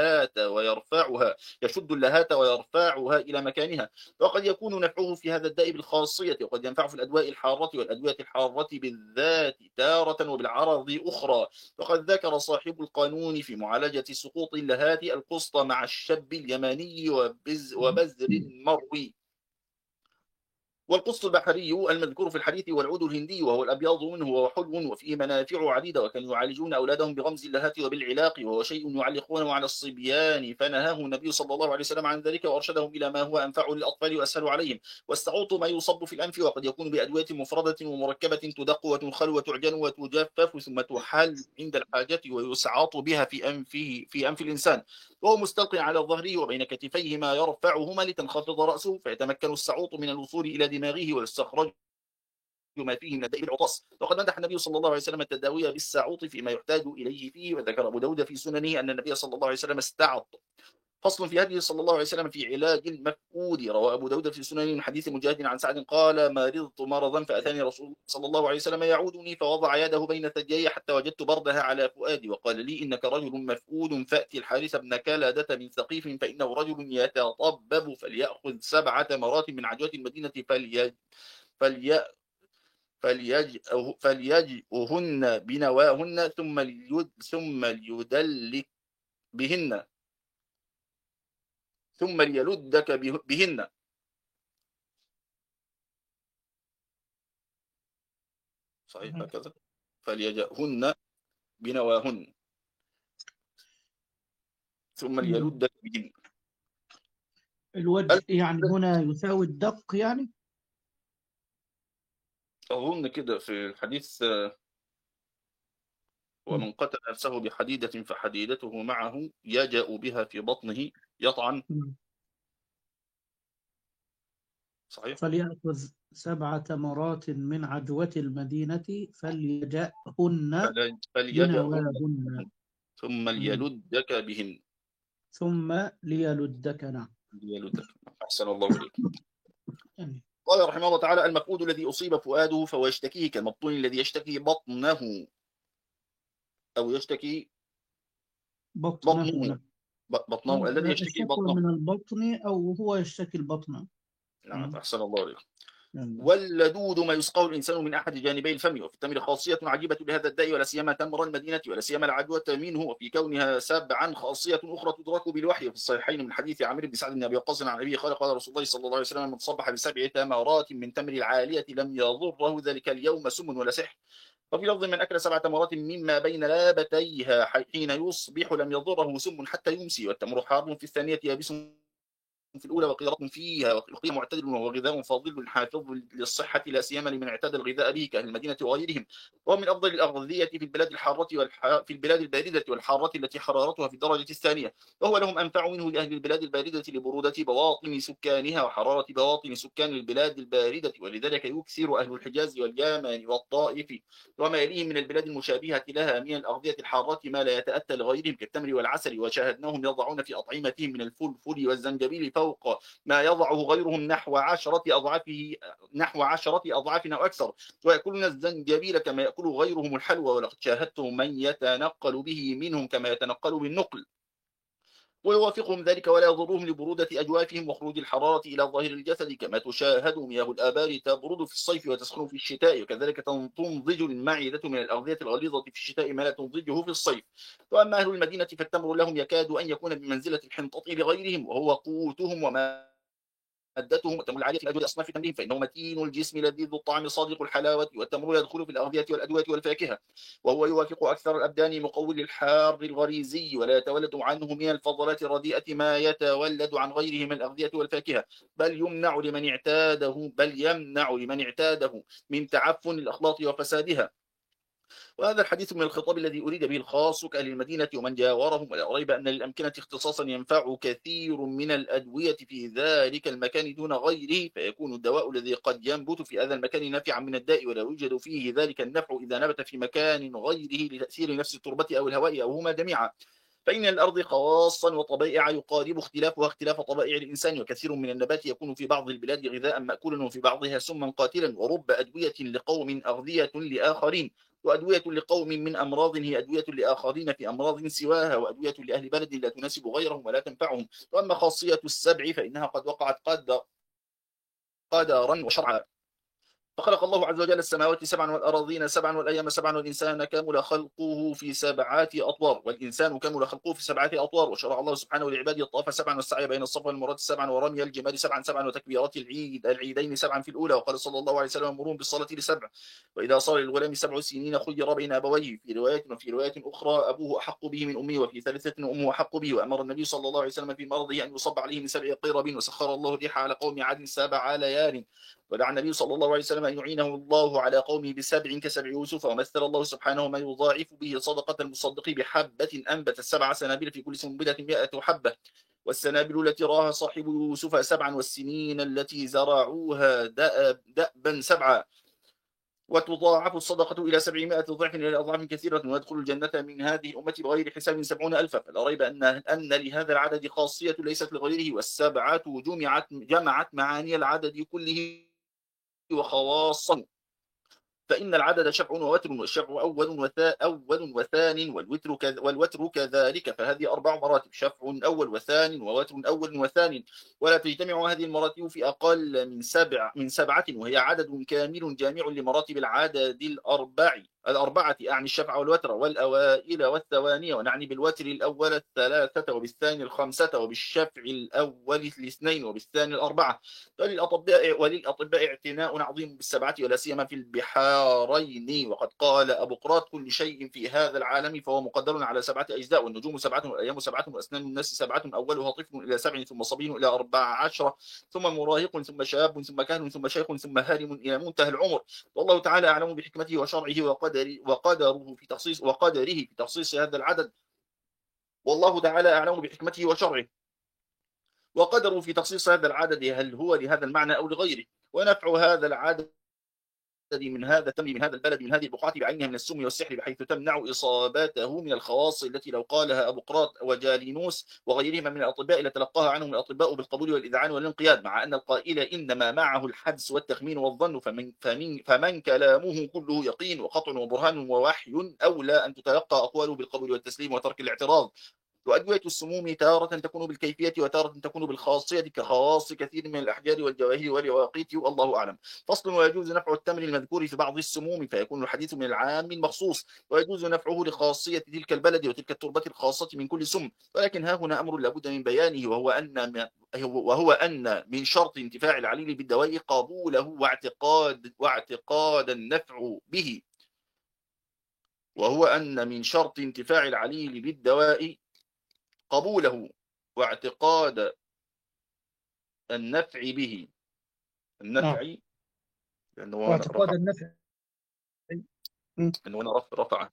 اللهات ويرفعها إلى مكانها. وقد يكون نفعه في هذا الداء بالخاصية، وقد ينفع في الأدواء الحارة والأدوية الحارة بالذات تارة وبالعرض أخرى. وقد ذكر صاحب القانون في معالجة سقوط اللهات القسط مع الشب اليماني وبزر المروي. والقسط البحري المذكور في الحديث هو العود الهندي، وهو الأبيض منه، وهو حلو وفيه منافع عديدة. وكانوا يعالجون أولادهم بغمز اللهات وبالعلاق، وهو شيء يعلقونه على الصبيان، فنهاه النبي صلى الله عليه وسلم عن ذلك وأرشدهم إلى ما هو أنفع للأطفال وأسهل عليهم. والسعوط ما يصب في الأنف، وقد يكون بأدوية مفردة ومركبة تدق وتنخل وتعجن وتجفف ثم تحل عند الحاجة ويسعط بها في أنف الإنسان، وهو مستلقي على ظهره وبين كتفيه ما يرفعهما لتنخفض رأسه، فيتمكن السعوط من الوصول إلى دماغه ويستخرج ما فيه من الداء بالعطاس. وقد مدح النبي صلى الله عليه وسلم التداوي بالسعوط فيما يحتاج إليه فيه. وذكر أبو داود في سننه أن النبي صلى الله عليه وسلم استعط. فصل في هديه صلى الله عليه وسلم في علاج المفقود. روى أبو داود في سننه من حديث مجاهد عن سعد قال: مرضت مرضا فأتاني رسول الله صلى الله عليه وسلم يعودني، فوضع يده بين ثديي حتى وجدت بردها على فؤادي، وقال لي: إنك رجل مفقود، فأتي الحارث بن كلادة من ثقيف، فإنه رجل يتطبب، فليأخذ 7 تمرات من عجوة المدينة فليجئهن بنواهن ثم ليدلك بهن ثم ليلدك بهن. صحيح هكذا. فليجئهن بنواهن ثم ليلدك بهن. الوجه يعني هنا يساوي الدق يعني؟ أظن كده في الحديث ومن قتل نفسه بحديدة فحديدته معه يجأ بها في بطنه يطعن. صحيح. فليأخذ 7 تمرات من عجوة المدينة فليجأهن فليجأهن بنواهن ثم ليلدك بهن. ثم ليلدكنا. أحسن الله إليك. قال رحمه الله تعالى: المفقود الذي أصيب فؤاده فهو يشتكيه كالمبطون الذي يشتكي بطنه أو يشتكي بطنه الذي يشتكي الشكوى بطنه. من البطن أو هو يشتكي البطن. نعم أحسن الله إليك. واللدود ما يسقاه الإنسان من أحد جانبي الفم، وفي التمر خاصية عجيبة لهذا الداء ولا سيما تمر المدينة ولا سيما العدوى منه، وفي كونها 7 خاصية أخرى تدرك بالوحي في الصحيحين من حديث عامر بن سعد بن أبي وقاص عن أبيه قال قال رسول الله صلى الله عليه وسلم: من صبح ب7 تمرات من تمر العالية لم يضره ذلك اليوم سم ولا سحر. وفي لفظ: من أكل 7 تمرات مما بين لابتيها حين يصبح لم يضره سم حتى يمسي. والتمر حار في الثانية يابس في الأولى وقدرة فيها، وقيل معتدل وهو غذاء فاضل حافظ للصحة لا سيما لمن اعتاد الغذاء به كأهل المدينة وغيرهم. وهو من أفضل الأغذية في البلاد الحارة في البلاد الباردة والحارة التي حرارتها في الدرجة الثانية، وهو لهم أنفع منه لأهل البلاد الباردة لبرودة بواطن سكانها وحرارة بواطن سكان البلاد الباردة. ولذلك يكثر أهل الحجاز واليمن والطائف وما يليهم من البلاد المشابهة لها من الأغذية الحارة ما لا يتأتى لغيرهم كالتمر والعسل، وشاهدناهم يضعون في أطعمتهم من الفلفل والزنجبيل فوق ما يضعه غيرهم نحو 10 أضعاف أو أكثر، ويأكلون الزنجبيل كما يأكل غيرهم الحلوى. ولقد شاهدت من يتنقل به منهم كما يتنقل بالنقل، ويوافقهم ذلك ولا يضرهم لبرودة أجوافهم وخروج الحرارة إلى ظاهر الجسد، كما تشاهد مياه الآبار تبرد في الصيف وتسخن في الشتاء، وكذلك تنضج المعدة من الأغذية الغليظة في الشتاء ما لا تنضجه في الصيف. وأما أهل المدينة فالتمر لهم يكاد أن يكون بمنزلة الحنطة لغيرهم، وهو قوتهم وما مادتهم. والتمر العالية في أجود أصناف تمرهم فإنه متين الجسم لذيذ الطعم صادق الحلاوة. والتمر يدخل في الأغذية والأدوية والفاكهة، وهو يوافق أكثر الأبدان مقوي للحار الغريزي، ولا يتولد عنه من الفضلات الرديئة ما يتولد عن غيره من الأغذية والفاكهة، بل يمنع لمن اعتاده من تعفن الأخلاط وفسادها. وهذا الحديث من الخطاب الذي أريد به الخاص كأهل المدينة ومن جاورهم، ولا ريب أن للأمكنة اختصاصا ينفع كثير من الأدوية في ذلك المكان دون غيره، فيكون الدواء الذي قد ينبت في هذا المكان نافعا من الداء، ولا يوجد فيه ذلك النفع إذا نبت في مكان غيره لتأثير نفس التربة أو الهواء أو هما جميعا. فإن الأرض خواصا وطبائع يقارب اختلافها اختلاف طبائع الإنسان، وكثير من النبات يكون في بعض البلاد غذاء مأكولا وفي بعضها سما قاتلا، ورب أدوية لقوم أغذية لآخرين، وأدوية لقوم من أمراض هي أدوية لآخرين في أمراض سواها، وأدوية لأهل بلد لا تناسب غيرهم ولا تنفعهم. وأما خاصية 7 فإنها قد وقعت قدرا وشرعا. فخلق الله عز وجل السماوات 7 والأراضين 7 والأيام 7 والإنسان كمل خلقه في 7 أطوار، والإنسان كمل خلقه في 7 أطوار. وشرع الله سبحانه لعباده الطواف 7 والسعي بين الصفا والمروة 7 ورمي الجمال 7 وتكبيرات العيدين 7 في الأولى. وقال صلى الله عليه وسلم: مرون بالصلاة ل7. وإذا صار للغلام 7 سنين خير بين أبويه في رواية، وفي رواية أخرى أبوه أحق به من أمه، وفي ثالثة أمه أحق به. وأمر النبي صلى الله عليه وسلم في مرضه أن يصب عليه من 7 قرب. وسخر الله الريح على قوم عاد 7 ليال. ودعا النبي صلى الله عليه وسلم أن يعينه الله على قومه ب7 ك7 يوسف. ومثل الله سبحانه ما يضاعف به صدقة المصدق بحبة أنبت 7 سنابل في كل سنبلة 100 حبة. والسنابل التي راها صاحب يوسف 7 والسنين التي زرعوها دأبا 7. وتضاعف الصدقة إلى 700 ضعف إلى أضعاف كثيرة، ويدخل الجنة من هذه الأمة بغير حساب 70,000. فلا ريب أن لهذا العدد خاصية ليست لغيره. والسبعة جمعت معاني العدد كله وخواصا، فإن العدد شفع ووتر، والشفع أول وثان والوتر كذلك. فهذه 4 مراتب: شفع أول وثان ووتر أول وثان. ولا تجتمع هذه المراتب في أقل من 7، وهي عدد كامل جامع لمراتب العدد الأربعة، أعني الشفع والوتر والأوائل والثواني، ونعني بالوتر الأول 3 وبالثاني 5 وبالشفع الأول 2 وبالثاني 4. وللأطباء اعتناء عظيم ب7 ولا سيما في البحارين. وقد قال أبو قراط: كل شيء في هذا العالم فهو مقدر على 7 أجزاء، والنجوم 7 والأيام 7 وأسنان الناس 7، أولها طفل إلى 7 ثم صبي إلى 14 ثم مراهق ثم شاب ثم كهن ثم شيخ ثم هارم إلى منتهى العمر. والله تعالى أعلم بحكمته وشرعه وقدره وقدره في تخصيص هذا العدد، والله تعالى أعلم بحكمته وشرعه. وقدره في تخصيص هذا العدد هل هو لهذا المعنى أو لغيره، ونفع هذا العدد من هذا التمر من هذا البلد من هذه البقعة بعينها من السم والسحر، بحيث تمنع إصابته من الخواص التي لو قالها أبو قراط وجالينوس وغيرهما من الأطباء لتلقاها عنهم الأطباء بالقبول والإذعان والانقياد، مع أن القائل إنما معه الحدس والتخمين والظن، فمن كلامه كله يقين وقطع وبرهان ووحي أولى أن تتلقى أقواله بالقبول والتسليم وترك الاعتراض. وأدوية السموم تارة تكون بالكيفية وتارة تكون بالخاصية كخواص كثير من الأحجار والجواهر واليواقيت، والله أعلم. فصل. ويجوز نفع التمر المذكور في بعض السموم فيكون الحديث من العام المخصوص، ويجوز نفعه لخاصية تلك البلد وتلك التربة الخاصة من كل سم. ولكن ها هنا أمر لابد من بيانه، وهو أن من شرط انتفاع العليل بالدواء قبوله واعتقاد النفع به. وهو أن من شرط انتفاع العليل بالدواء قبوله واعتقاد النفع به. النفع لأنه واعتقاد النفع لأنه رفع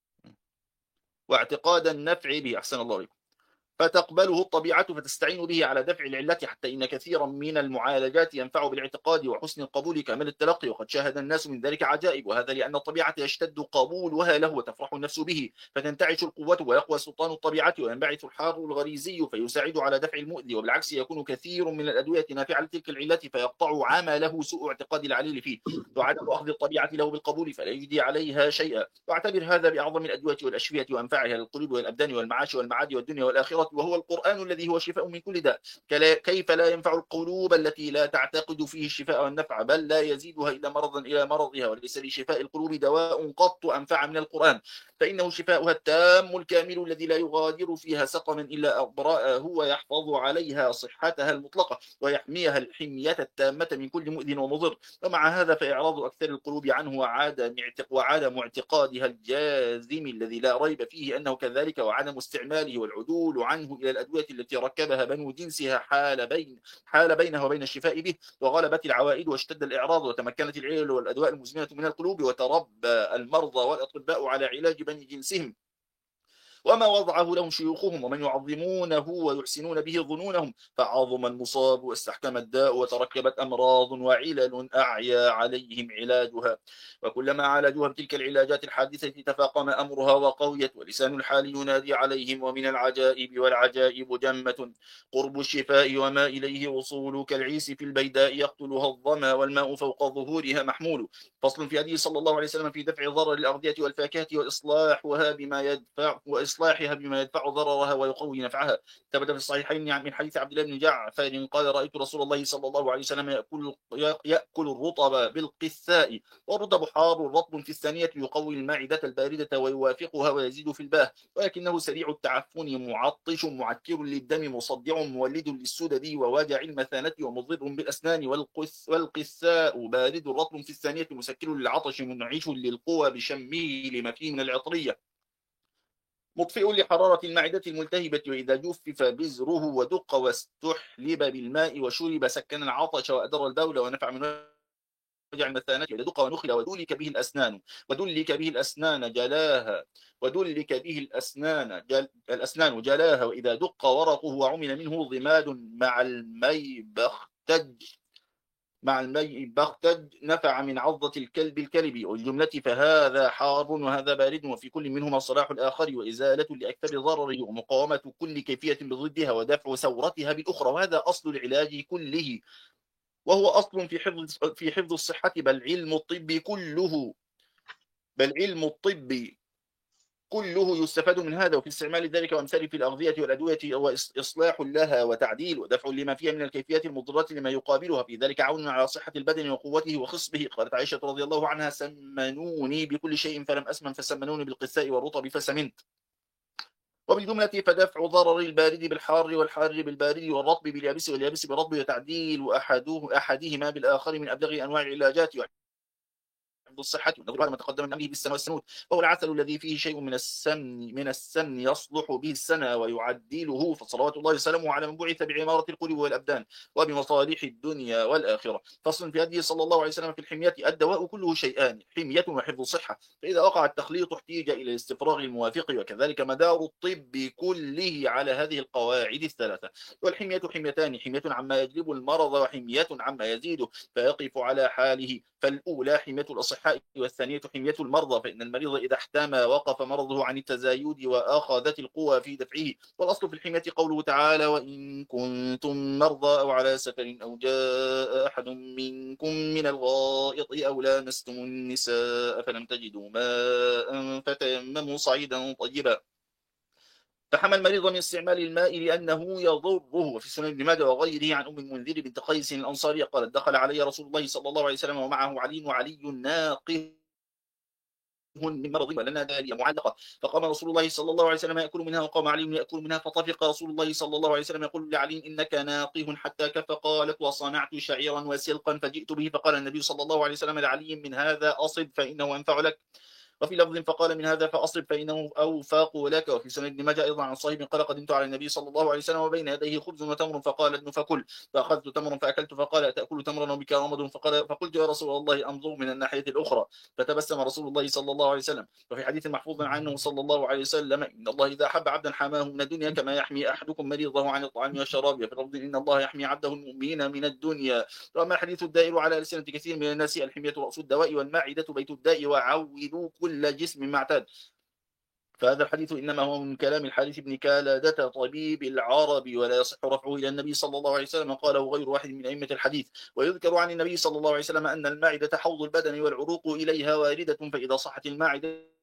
واعتقاد النفع به. أحسن الله عليكم. فتقبله الطبيعة فتستعين به على دفع العلة، حتى إن كثيرا من المعالجات ينفع بالاعتقاد وحسن القبول كمال التلقي، وقد شاهد الناس من ذلك عجائب، وهذا لأن الطبيعة يشتد قبولها له وتفرح النفس به، فتنتعش القوة ويقوى سلطان الطبيعة وينبعث الحار الغريزي فيساعد على دفع المؤذي. وبالعكس يكون كثير من الأدوية نافعة لتلك العلة فيقطع عمله سوء اعتقاد العليل فيه وعدم أخذ الطبيعة له بالقبول فلا يجدي عليها شيئا. واعتبر هذا بأعظم الأدوية والأشفية وأنفعها للقلوب والأبدان والمعاش والمعاد والدنيا والآخرة، وهو القرآن الذي هو شفاء من كل داء. كيف لا ينفع القلوب التي لا تعتقد فيه الشفاء والنفع، بل لا يزيدها إلا مرضا إلى مرضها. وليس لشفاء القلوب دواء قط أنفع من القرآن، فإنه شفاؤها التام الكامل الذي لا يغادر فيها سقما إلا أبرأه، ويحفظ عليها صحتها المطلقة ويحميها الحمية التامة من كل مؤذن ومضر. ومع هذا فإعراض أكثر القلوب عنه وعدم اعتقادها الجازم الذي لا ريب فيه أنه كذلك، وعدم استعماله والعدول عنه إلى الأدوية التي ركبها بنو جنسها حال بينها وبين الشفاء به، وغلبت العوائد واشتد الإعراض وتمكنت العلل والأدواء المزمنة من القلوب، وتربى المرضى والأطباء على علاج بني جنسهم وما وضعه لهم شيوخهم ومن يعظمونه ويحسنون به ظنونهم، فعظم المصاب واستحكم الداء وتركبت أمراض وعلل أعيا عليهم علاجها، وكلما عالجوها بتلك العلاجات الحادثة تفاقم أمرها وقويت، ولسان الحال ينادي عليهم. ومن العجائب والعجائب جمة قرب الشفاء وما إليه وصول، كالعيس في البيداء يقتلها الظما والماء فوق ظهورها محمول. فصل في هديه صلى الله عليه وسلم في دفع ضرر الأغذية والفاكهة وإصلاحها بما يدفع ضررها ويقوي نفعها. ثبت في الصحيحين من حديث عبد الله بن جعفر قال: رأيت رسول الله صلى الله عليه وسلم يأكل الرطب بالقثاء، والرطب حار رطب في الثانية يقوي المعدة الباردة ويوافقها ويزيد في الباه، ولكنه سريع التعفن معطش معكر للدم مصدع مولد للسدد وواجع المثانة ومضر بالأسنان. والقثاء بارد رطب في الثانية مسكر للعطش منعش للقوى بشمه لما فيه من العطرية، مطفئ لحرارة المعدة الملتهبة، وإذا جفف بزره ودق واستحلب بالماء وشرب سكن العطش وأدر البول ونفع من وجع المثانة. وإذا دق ونخل ودلك به الأسنان جلاها، وإذا دق ورقه وعمل منه ضماد مع المي بختج نفع من عضة الكلب. والجملة فهذا حار وهذا بارد، وفي كل منهما صلاح الآخر وإزالة لأكثر ضرره ومقاومة كل كيفية بضدها ودفع ثورتها بالأخرى. وهذا أصل العلاج كله، وهو أصل في حفظ الصحة، بل علم الطب كله يستفاد من هذا، وفي استعمال ذلك وأمثاله في الأغذية والأدوية وإصلاح لها وتعديل ودفع لما فيها من الكيفيات المضرة لما يقابلها، في ذلك عون على صحة البدن وقوته وخصبه. قالت عائشة رضي الله عنها: سمنوني بكل شيء فلم أسمن، فسمنوني بالقثاء والرطب فسمنت. وبالجملة فدفع ضرر البارد بالحار والحار بالبارد والرطب باليابس واليابس بالرطب، وتعديل أحدهما بالآخر من أبلغ أنواع العلاجات. وحفظ الصحة، والنظر على ما تقدم من أمره بالسنة والسنود، وهو العسل الذي فيه شيء من السمن يصلح به السنة ويعدله، فصلوات الله وسلامه على من بعث بعمارة القلوب والأبدان وبمصالح الدنيا والآخرة. فصل في هديه صلى الله عليه وسلم في الحمية: الدواء كله شيئان: حمية وحفظ صحة، فإذا وقع التخليط احتيج إلى الاستفراغ الموافق، وكذلك مدار الطب كله على هذه القواعد الثلاثة. والحمية حميتان: حمية عما يجلب المرض، وحمية عما يزيده، فيقف على حاله. فالأولى حمية الأصحاء، والثانية حمية المرضى، فإن المريض إذا احتمى وقف مرضه عن التزايد وأخذت القوى في دفعه. والأصل في الحمية قوله تعالى: وإن كنتم مرضى أو على سفر أو جاء أحد منكم من الغائط أو لامستم النساء فلم تجدوا ماء فتيمموا صعيدا طيبا، فحمى المريض من استعمال الماء لأنه يضره. وفي سنن ابن ماجه وغيره عن أم المنذر بنت قيس الأنصارية قالت: دخل علي رسول الله صلى الله عليه وسلم ومعه علي، وعلي ناقه من مرض ولنا دالية معلقة، فقام رسول الله صلى الله عليه وسلم يأكل منها، وقام علي يأكل منها، فطفق رسول الله صلى الله عليه وسلم يقول لعلي: إنك ناقه حتى كف. قالت: وصنعت شعيرا وسلقا فجئت به، فقال النبي صلى الله عليه وسلم لعلي: من هذا أصب فإنه أنفع لك. وفي لفظ: فقال: من هذا فأصب فإنه أوفاق لك. وفي سنن ابن ماجه أيضا عن صهيب قال: قدمت على النبي صلى الله عليه وسلم وبين يديه خبز وتمر، فقال: ادن فكل. فأخذت تمرا فأكلت، فقال: أتأكل تمرا وبك رمض؟ فقلت: يا رسول الله انظر من الناحية الأخرى. فتبسم رسول الله صلى الله عليه وسلم. وفي حديث محفوظ عنه صلى الله عليه وسلم: إن الله إذا أحب عبدا حماه من الدنيا كما يحمي أحدكم مريضه عن الطعام والشراب. وفي لفظ: إن الله يحمي عبده المؤمنين من الدنيا. وأما الحديث الدائر على ألسنة كثير من الناس: الحمية رأس الدواء، والمعدة بيت الداء، وعولوا كل جسم مع اعتاد. فهذا الحديث إنما هو من كلام الحارث بن كالادة طبيب العرب، ولا يصح رفعه إلى النبي صلى الله عليه وسلم، قاله غير واحد من أئمة الحديث. ويذكر عن النبي صلى الله عليه وسلم أن المعدة حوض البدن والعروق إليها واردة، فإذا صحت المعدة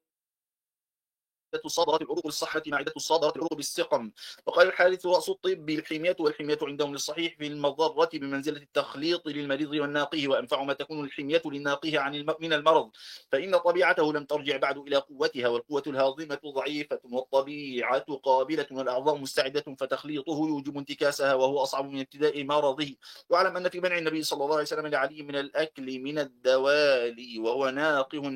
صدرت العروق بالصحة، معدة صدرت العروق بالسقم. وقال الحارث: رأس الطب الحمية، والحمية عندهم للصحيح في المضرة بمنزلة التخليط للمريض والناقه، وأنفع ما تكون الحمية للناقه من المرض، فإن طبيعته لم ترجع بعد إلى قوتها، والقوة الهاضمة ضعيفة، والطبيعة قابلة، والأعضاء مستعدة، فتخليطه يوجب انتكاسها، وهو أصعب من ابتداء مرضه. واعلم أن في منع النبي صلى الله عليه وسلم لعلي من الأكل من الدوالي وهو ناقه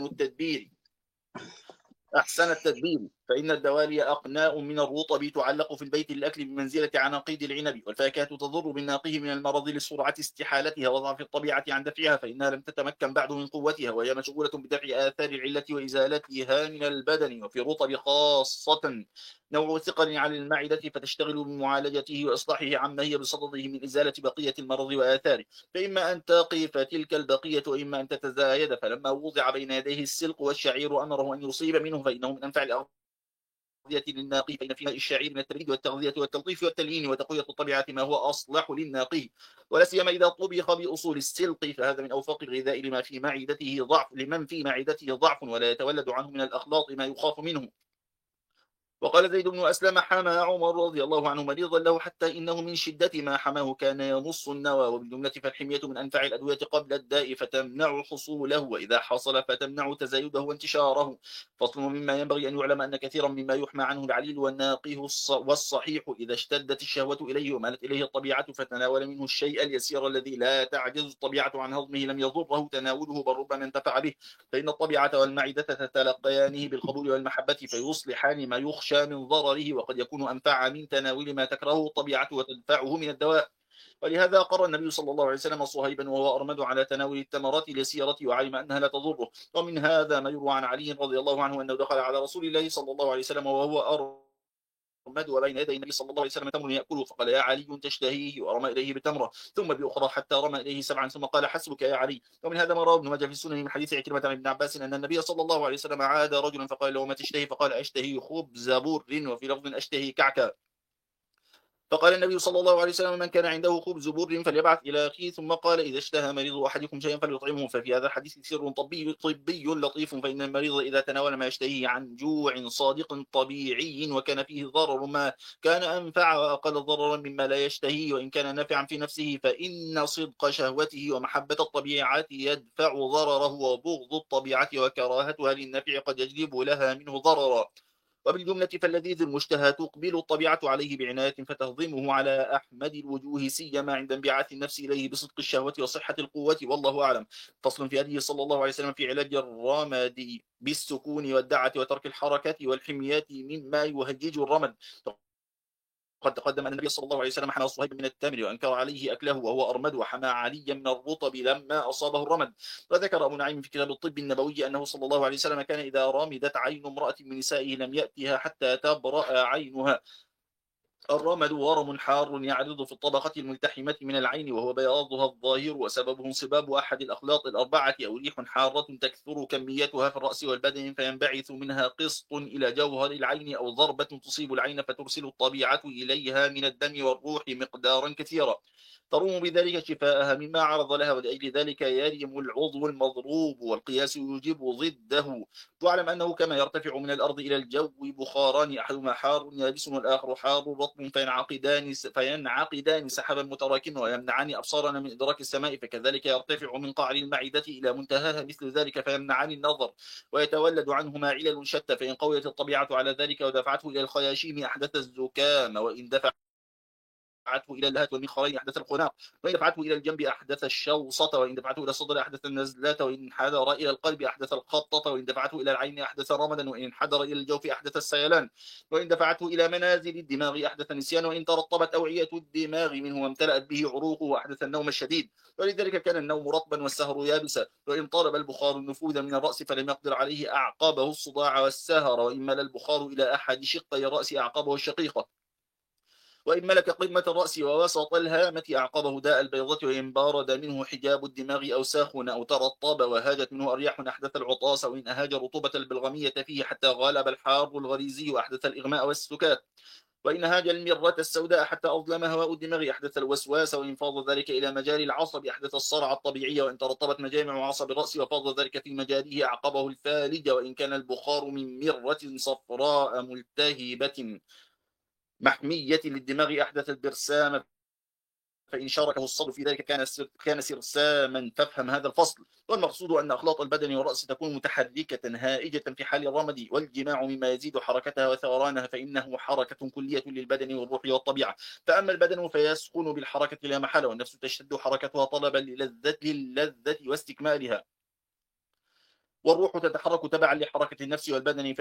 أحسن التدبير، فإن الدوالي أقناء من الرطب تعلق في البيت للأكل بمنزلة عناقيد العنب، والفاكهة تضر بالناقه من المرض لسرعة استحالتها وضعف الطبيعة عن دفعها، فإنها لم تتمكن بعد من قوتها، وهي مشغولة بدفع آثار العلة وإزالتها من البدن. وفي الرطب خاصة نوع ثقل على المعدة، فتشتغل بمعالجته وإصلاحه عما هي بصدده من إزالة بقية المرض وآثاره، فإما أن تقف تلك البقية وإما أن تتزايد. فلما وضع بين يديه السلق والشعير أمره أن يصيب منه، فإنه من أنفع الأغذية للناقي، فإن فيها الشعير من التبريد والتغذية والتلطيف والتليين وتقوية الطبيعة ما هو أصلح للناقي، ولا سيما إذا طبخ بأصول السلق، فهذا من أوفاق الغذاء لمن في معدته ضعف ولا يتولد عنه من الأخلاط ما يخاف منه. وقال زيد بن أسلم: حمى عمر رضي الله عنه مريضا له، حتى إنه من شدة ما حماه كان يمص النوى. وبالجملة فالحمية من أنفع الأدوية قبل الداء، فتمنع حصوله، وإذا حصل فتمنع تزايده وانتشاره. فصل: مما ينبغي أن يعلم أن كثيرا مما يحمى عنه العليل والناقه والصحيح إذا اشتدت الشهوة إليه ومالت إليه الطبيعة، فتناول منه الشيء اليسير الذي لا تعجز الطبيعة عن هضمه، لم يضره تناوله بل ربما انتفع به، فإن الطبيعة والمعدة تتلقيانه بالقبول والمحبة، فيصلحان ما يخشى من ضرره، وقد يكون أنفع من تناول ما تكرهه الطبيعة وتدفعه من الدواء. ولهذا قرر النبي صلى الله عليه وسلم صهيبا وهو أرمد على تناول التمرات اليسيرة، وعلم أنها لا تضره. ومن هذا ما يروى عن علي رضي الله عنه أنه دخل على رسول الله صلى الله عليه وسلم وهو أرمد، وبين يدي النبي صلى الله عليه وسلم تمر يأكله، فقال: يا علي تشتهيه، ورمى إليه بتمرة ثم بأخرى حتى رمى إليه 7، ثم قال: حسبك يا علي. ومن هذا ما روى ابن ماجه في السنن من حديث عكرمة عن ابن عباس أن النبي صلى الله عليه وسلم عاد رجلا فقال له: ما تشتهي؟ فقال: أشتهي خبز بر، وفي لفظ: أشتهي كعكا. فقال النبي صلى الله عليه وسلم: من كان عنده خبز بر فليبعث إلى أخيه. ثم قال: إذا اشتهى مريض أحدكم شيئا فليطعمه. ففي هذا الحديث سر طبي لطيف، فإن المريض إذا تناول ما يشتهيه عن جوع صادق طبيعي وكان فيه ضرر ما كان أنفع وأقل ضررا مما لا يشتهيه، وإن كان نافعا في نفسه، فإن صدق شهوته ومحبة الطبيعة يدفع ضرره، وبغض الطبيعة وكراهتها للنفع قد يجلب لها منه ضررا. وبالجملة فاللذيذ المشتهى تقبل الطبيعة عليه بعناية فتهضمه على أحمد الوجوه، سيما عند انبعاث النفس إليه بصدق الشهوة وصحة القوة، والله أعلم. فصل في هديه صلى الله عليه وسلم في علاج الرمد بالسكون والدعة وترك الحركة والحميات مما يهيج الرمد. قد تقدم أن النبي صلى الله عليه وسلم حمى صهيب من التمر وأنكر عليه أكله وهو أرمد، وحمى عليا من الرطب لما أصابه الرمد. وذكر أبو نعيم في كتاب الطب النبوي أنه صلى الله عليه وسلم كان إذا رمدت عين امرأة من نسائه لم يأتها حتى تبرأ عينها. الرمد ورم حار يعرض في الطبقة الملتحمة من العين وهو بياضها الظاهر، وسببه انصباب أحد الأخلاط الأربعة أو ريح حارة تكثر كميتها في الرأس والبدن فينبعث منها قسط إلى جوهر العين، أو ضربة تصيب العين فترسل الطبيعة إليها من الدم والروح مقدارا كثيرا تروم بذلك شفاءها مما عرض لها، ولأجل ذلك يرم العضو المضروب، والقياس يوجب ضده. واعلم أنه كما يرتفع من الأرض إلى الجو بخاران، أحدهما حار يابس والآخر حار رطب، فينعقدان سحبا متراكما ويمنعان أبصارنا من إدراك السماء، فكذلك يرتفع من قعر المعدة إلى منتهاها مثل ذلك فيمنعان النظر، ويتولد عنهما علل شتى. فإن قويت الطبيعة على ذلك ودفعته إلى الخياشيم أحدث الزكام، وإن دفعته إلى اللهات والمنخرين أحدث الخناق، وإن دفعته إلى الجنب أحدث الشوصة، وإن دفعته إلى الصدر أحدث النزلات، وإن انحدر إلى القلب أحدث الخطة، وإن دفعته إلى العين أحدث رمدا، وإن انحدر إلى الجوف أحدث السيلان، وإن دفعته إلى منازل الدماغ أحدث النسيان، وإن ترطبت أوعية الدماغ منه وامتلأت به عروقه أحدث النوم الشديد، ولذلك كان النوم رطبا والسهر يابسا. وإن طلب البخار النفوذ من الرأس فلم يقدر عليه أعقبه الصداع والسهر، وإن مل البخار إلى أحد شقي الرأس أعقبه الشقيقة، وإن ملك قمة الرأس ووسط الهامة أعقبه داء البيضة، وإن بارد منه حجاب الدماغ أو ساخن أو ترطب وهاجت منه أرياح أحدث العطاس، وإن أهاج رطوبة البلغمية فيه حتى غلب الحار الغريزي وأحدث الإغماء والسكات، وإن هاج المرة السوداء حتى أظلم هواء الدماغ أحدث الوسواس، وإن فاض ذلك إلى مجاري العصب أحدث الصرع الطبيعي، وإن ترطبت مجامع عصب الرأس وفاض ذلك في مجاريه أعقبه الفالج، وإن كان البخار من مرة صفراء ملتهبة محمية للدماغ أحدث البرسام، فإن شاركه الصدر في ذلك كان سرساما. فافهم هذا الفصل. والمقصود أن أخلاط البدن والرأس تكون متحركة هائجة في حال الرمد، والجماع مما يزيد حركتها وثورانها، فإنه حركة كلية للبدن والروح والطبيعة. فأما البدن فيسكن بالحركة لا محالة، والنفس تشتد حركتها طلبا للذة واستكمالها، والروح تتحرك تبعا لحركة النفس والبدن،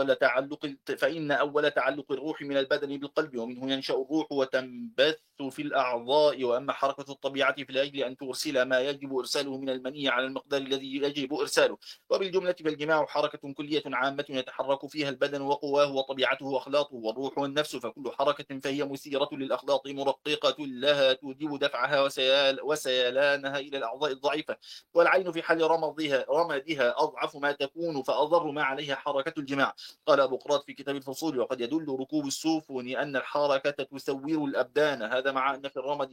فإن أول تعلق الروح من البدن بالقلب، ومنه ينشأ الروح وتنبث في الأعضاء. وأما حركة الطبيعة فلأجل أن ترسل ما يجب إرساله من المني على المقدار الذي يجب إرساله. وبالجملة فالجماع حركة كلية عامة يتحرك فيها البدن وقواه وطبيعته وأخلاطه والروح والنفس، فكل حركة فهي مثيرة للأخلاط مرققة لها توجب دفعها وسيلانها إلى الأعضاء الضعيفة. والعين في حال رمدها أضعف ما تكون، فأضر ما عليها حركة الجماع. قال أبو قراط في كتاب الفصول: وقد يدل ركوب السفن أن الحركة تسور الأبدان، هذا مع أن في الرمد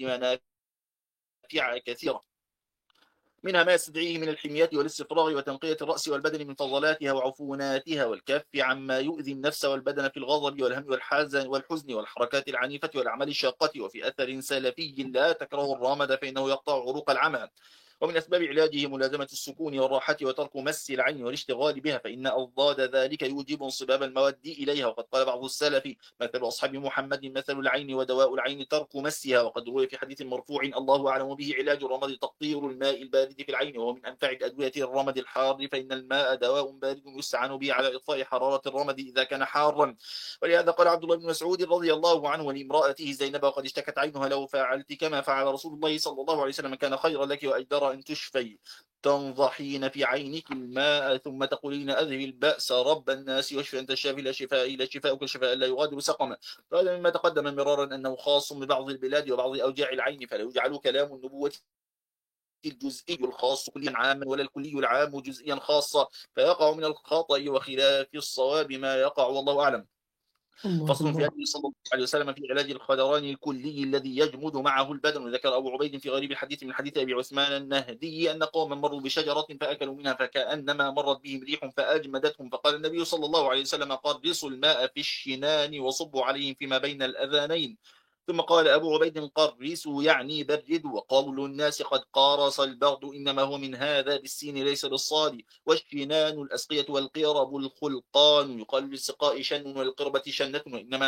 منافع كثيرة، منها ما يستدعيه من الحميات والاستفراغ وتنقية الرأس والبدن من فضلاتها وعفوناتها، والكف عما يؤذي النفس والبدن في الغضب والهم والحزن والحركات العنيفة والأعمال الشاقة. وفي أثر سلفي: لا تكره الرمد فإنه يقطع عروق العمى. ومن أسباب علاجه ملازمة السكون والراحة وترك مس العين والاشتغال بها، فإن أضداد ذلك يوجب انصباب المواد إليها. وقد قال بعض السلف: مثل أصحاب محمد مثل العين، ودواء العين ترك مسها. وقد روي في حديث مرفوع الله أعلم به: علاج الرمد تقطير الماء البارد في العين، وهو من أنفع الأدوية الرمد الحار، فإن الماء دواء بارد يستعان به على إطفاء حرارة الرمد إذا كان حارا. ولهذا قال عبد الله بن مسعود رضي الله عنه لامرأته زينب وقد اشتكت عينها: لو فعلت كما فعل رسول الله صلى الله عليه وسلم كان خيرا لك وأجدر أن تشفي. تنضحين في عينك الماء ثم تقولين: أذهب البأس رب الناس واشف أنت الشافي لا شفاء إلا شفاءك شفاء لا يغادر سقما. قال مما تقدم مرارا أنه خاص ببعض البلاد وبعض أوجاع العين، فلا يجعل كلام النبوة الجزئي الخاص كليا عاما، ولا الكلي العام جزئيا خاصا، فيقع من الخطأ وخلاف الصواب ما يقع، والله أعلم. فصل في هديه صلى الله عليه وسلم في علاج الخدران الكلي الذي يجمد معه البدن. ذكر أبو عبيد في غريب الحديث من حديث أبي عثمان النهدي أن قوما مروا بشجرة فأكلوا منها فكأنما مرت بهم ريح فأجمدتهم، فقال النبي صلى الله عليه وسلم: قرصوا الماء في الشنان وصبوا عليهم فيما بين الأذانين. ثم قال أبو عبيد قرسوا يعني بردوا، وقول الناس قد قارص البرد إنما هو من هذا بالسين ليس بالصاد. والشنان الأسقية والقرب الخلقان، يقال للسقاء شن والقربة شنة،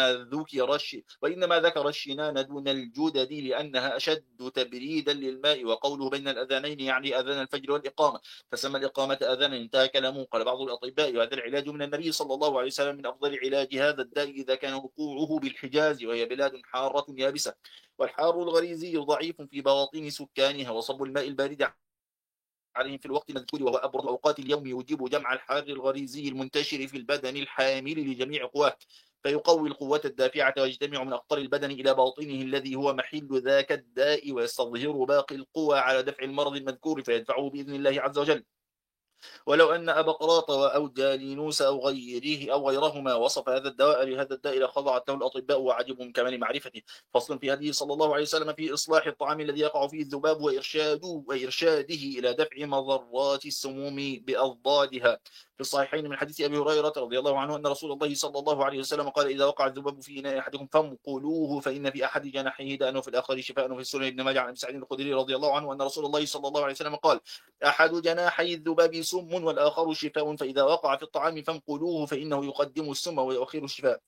وإنما ذكر الشنان دون الجدد لأنها أشد تبريدا للماء. وقوله بين الأذانين يعني أذان الفجر والإقامة، فسمى الإقامة أذانا. انتهى كلامه. قال بعض الأطباء وهذا العلاج من النبي صلى الله عليه وسلم من أفضل علاج هذا الداء إذا كان وقوعه بالحجاز وهي بلاد حارة يابسة، والحار الغريزي ضعيف في بواطن سكانها، وصب الماء البارد عليهم في الوقت المذكور وهو أبرد أوقات اليوم يوجب جمع الحار الغريزي المنتشر في البدن الحامل لجميع قواه، فيقوي القوة الدافعة ويجتمع من أقطار البدن إلى باطنه الذي هو محل ذاك الداء، ويستظهر باقي القوى على دفع المرض المذكور فيدفعه بإذن الله عز وجل. ولو أن أبا قراط أو جالينوس أو غيرهما وصف هذا الدواء لهذا الداء لخضعت له الأطباء وعجبوا من كمال معرفته. فصل في هديه صلى الله عليه وسلم في إصلاح الطعام الذي يقع فيه الذباب وإرشاده إلى دفع مضرات السموم بأضدادها. في الصحيحين من حديث أبي هريرة رضي الله عنه أن رسول الله صلى الله عليه وسلم قال: إذا وقع الذباب في إناء أحدكم فانقلوه فإن في أحد جناحيه داء وفي الآخر شفاء. في السنن ابن ماجه عن أبي سعيد الخدري رضي الله عنه أن رسول الله صلى الله عليه وسلم قال: أحد جناحي الذباب سم والآخر شفاء، فإذا وقع في الطعام فانقلوه فإنه يقدم السم ويؤخر الشفاء.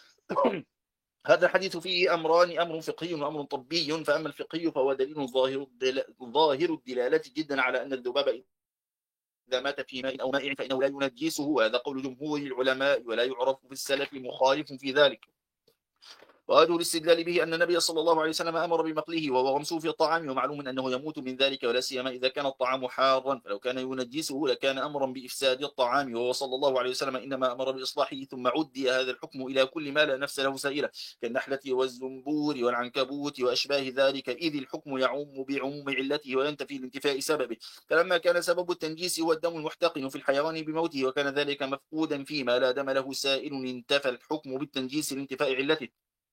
هذا الحديث فيه أمران: أمر فقهي وأمر طبي. فأما الفقهي فهو دليل ظاهر الدلالة جدا على أن الذباب إذا مات في ماء أو مائع فإنه لا ينجسه، وهذا قول جمهور العلماء ولا يعرف في السلف مخالف في ذلك. وأجل الاستدلال به أن النبي صلى الله عليه وسلم أمر بمقله وهو غمسه في الطعام، ومعلوم أنه يموت من ذلك ولا سيما إذا كان الطعام حارا، فلو كان ينجسه لكان أمرا بإفساد الطعام، وهو صلى الله عليه وسلم إنما أمر بإصلاحه. ثم عدي هذا الحكم إلى كل ما لا نفس له سائلة كالنحلة والزنبور والعنكبوت وأشباه ذلك، إذ الحكم يعم بعموم علته وينتفي لانتفاء سببه. فلما كان سبب التنجيس هو الدم المحتقن في الحيوان بموته، وكان ذلك مفقودا فيما لا دم له سائل، انتفى الحكم بالتنجيس لانتفاء علته.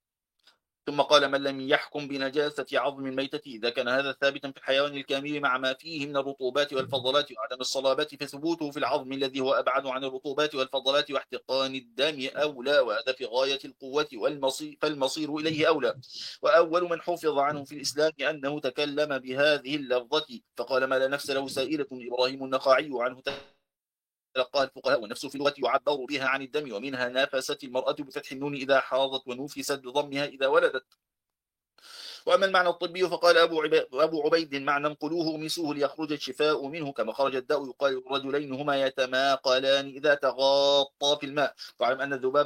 ثم قال: من لم يحكم بنجاسة عظم الميتة إذا كان هذا ثابتا في الحيوان الكامل مع ما فيه من الرطوبات والفضلات وعدم الصلابات، فثبوته في العظم الذي هو أبعد عن الرطوبات والفضلات واحتقان الدم أولى، وهذا في غاية القوة فالمصير إليه أولى. وأول من حفظ عنه في الإسلام أنه تكلم بهذه اللفظة فقال: ما لا نفس له سائلة، إبراهيم النخعي عنه تلقاها الفقهاء. والنفس في اللغة يعبر بها عن الدم، ومنها نافست المرأة بفتح النون إذا حاضت، ونفست بضمها إذا ولدت. وأما المعنى الطبي فقال أبو عبيد: معنى انقلوه مسوه ليخرج الشفاء منه كما خرج الداء. يقال الرجلين هما يتماقلان إذا تغاطا في الماء. واعلم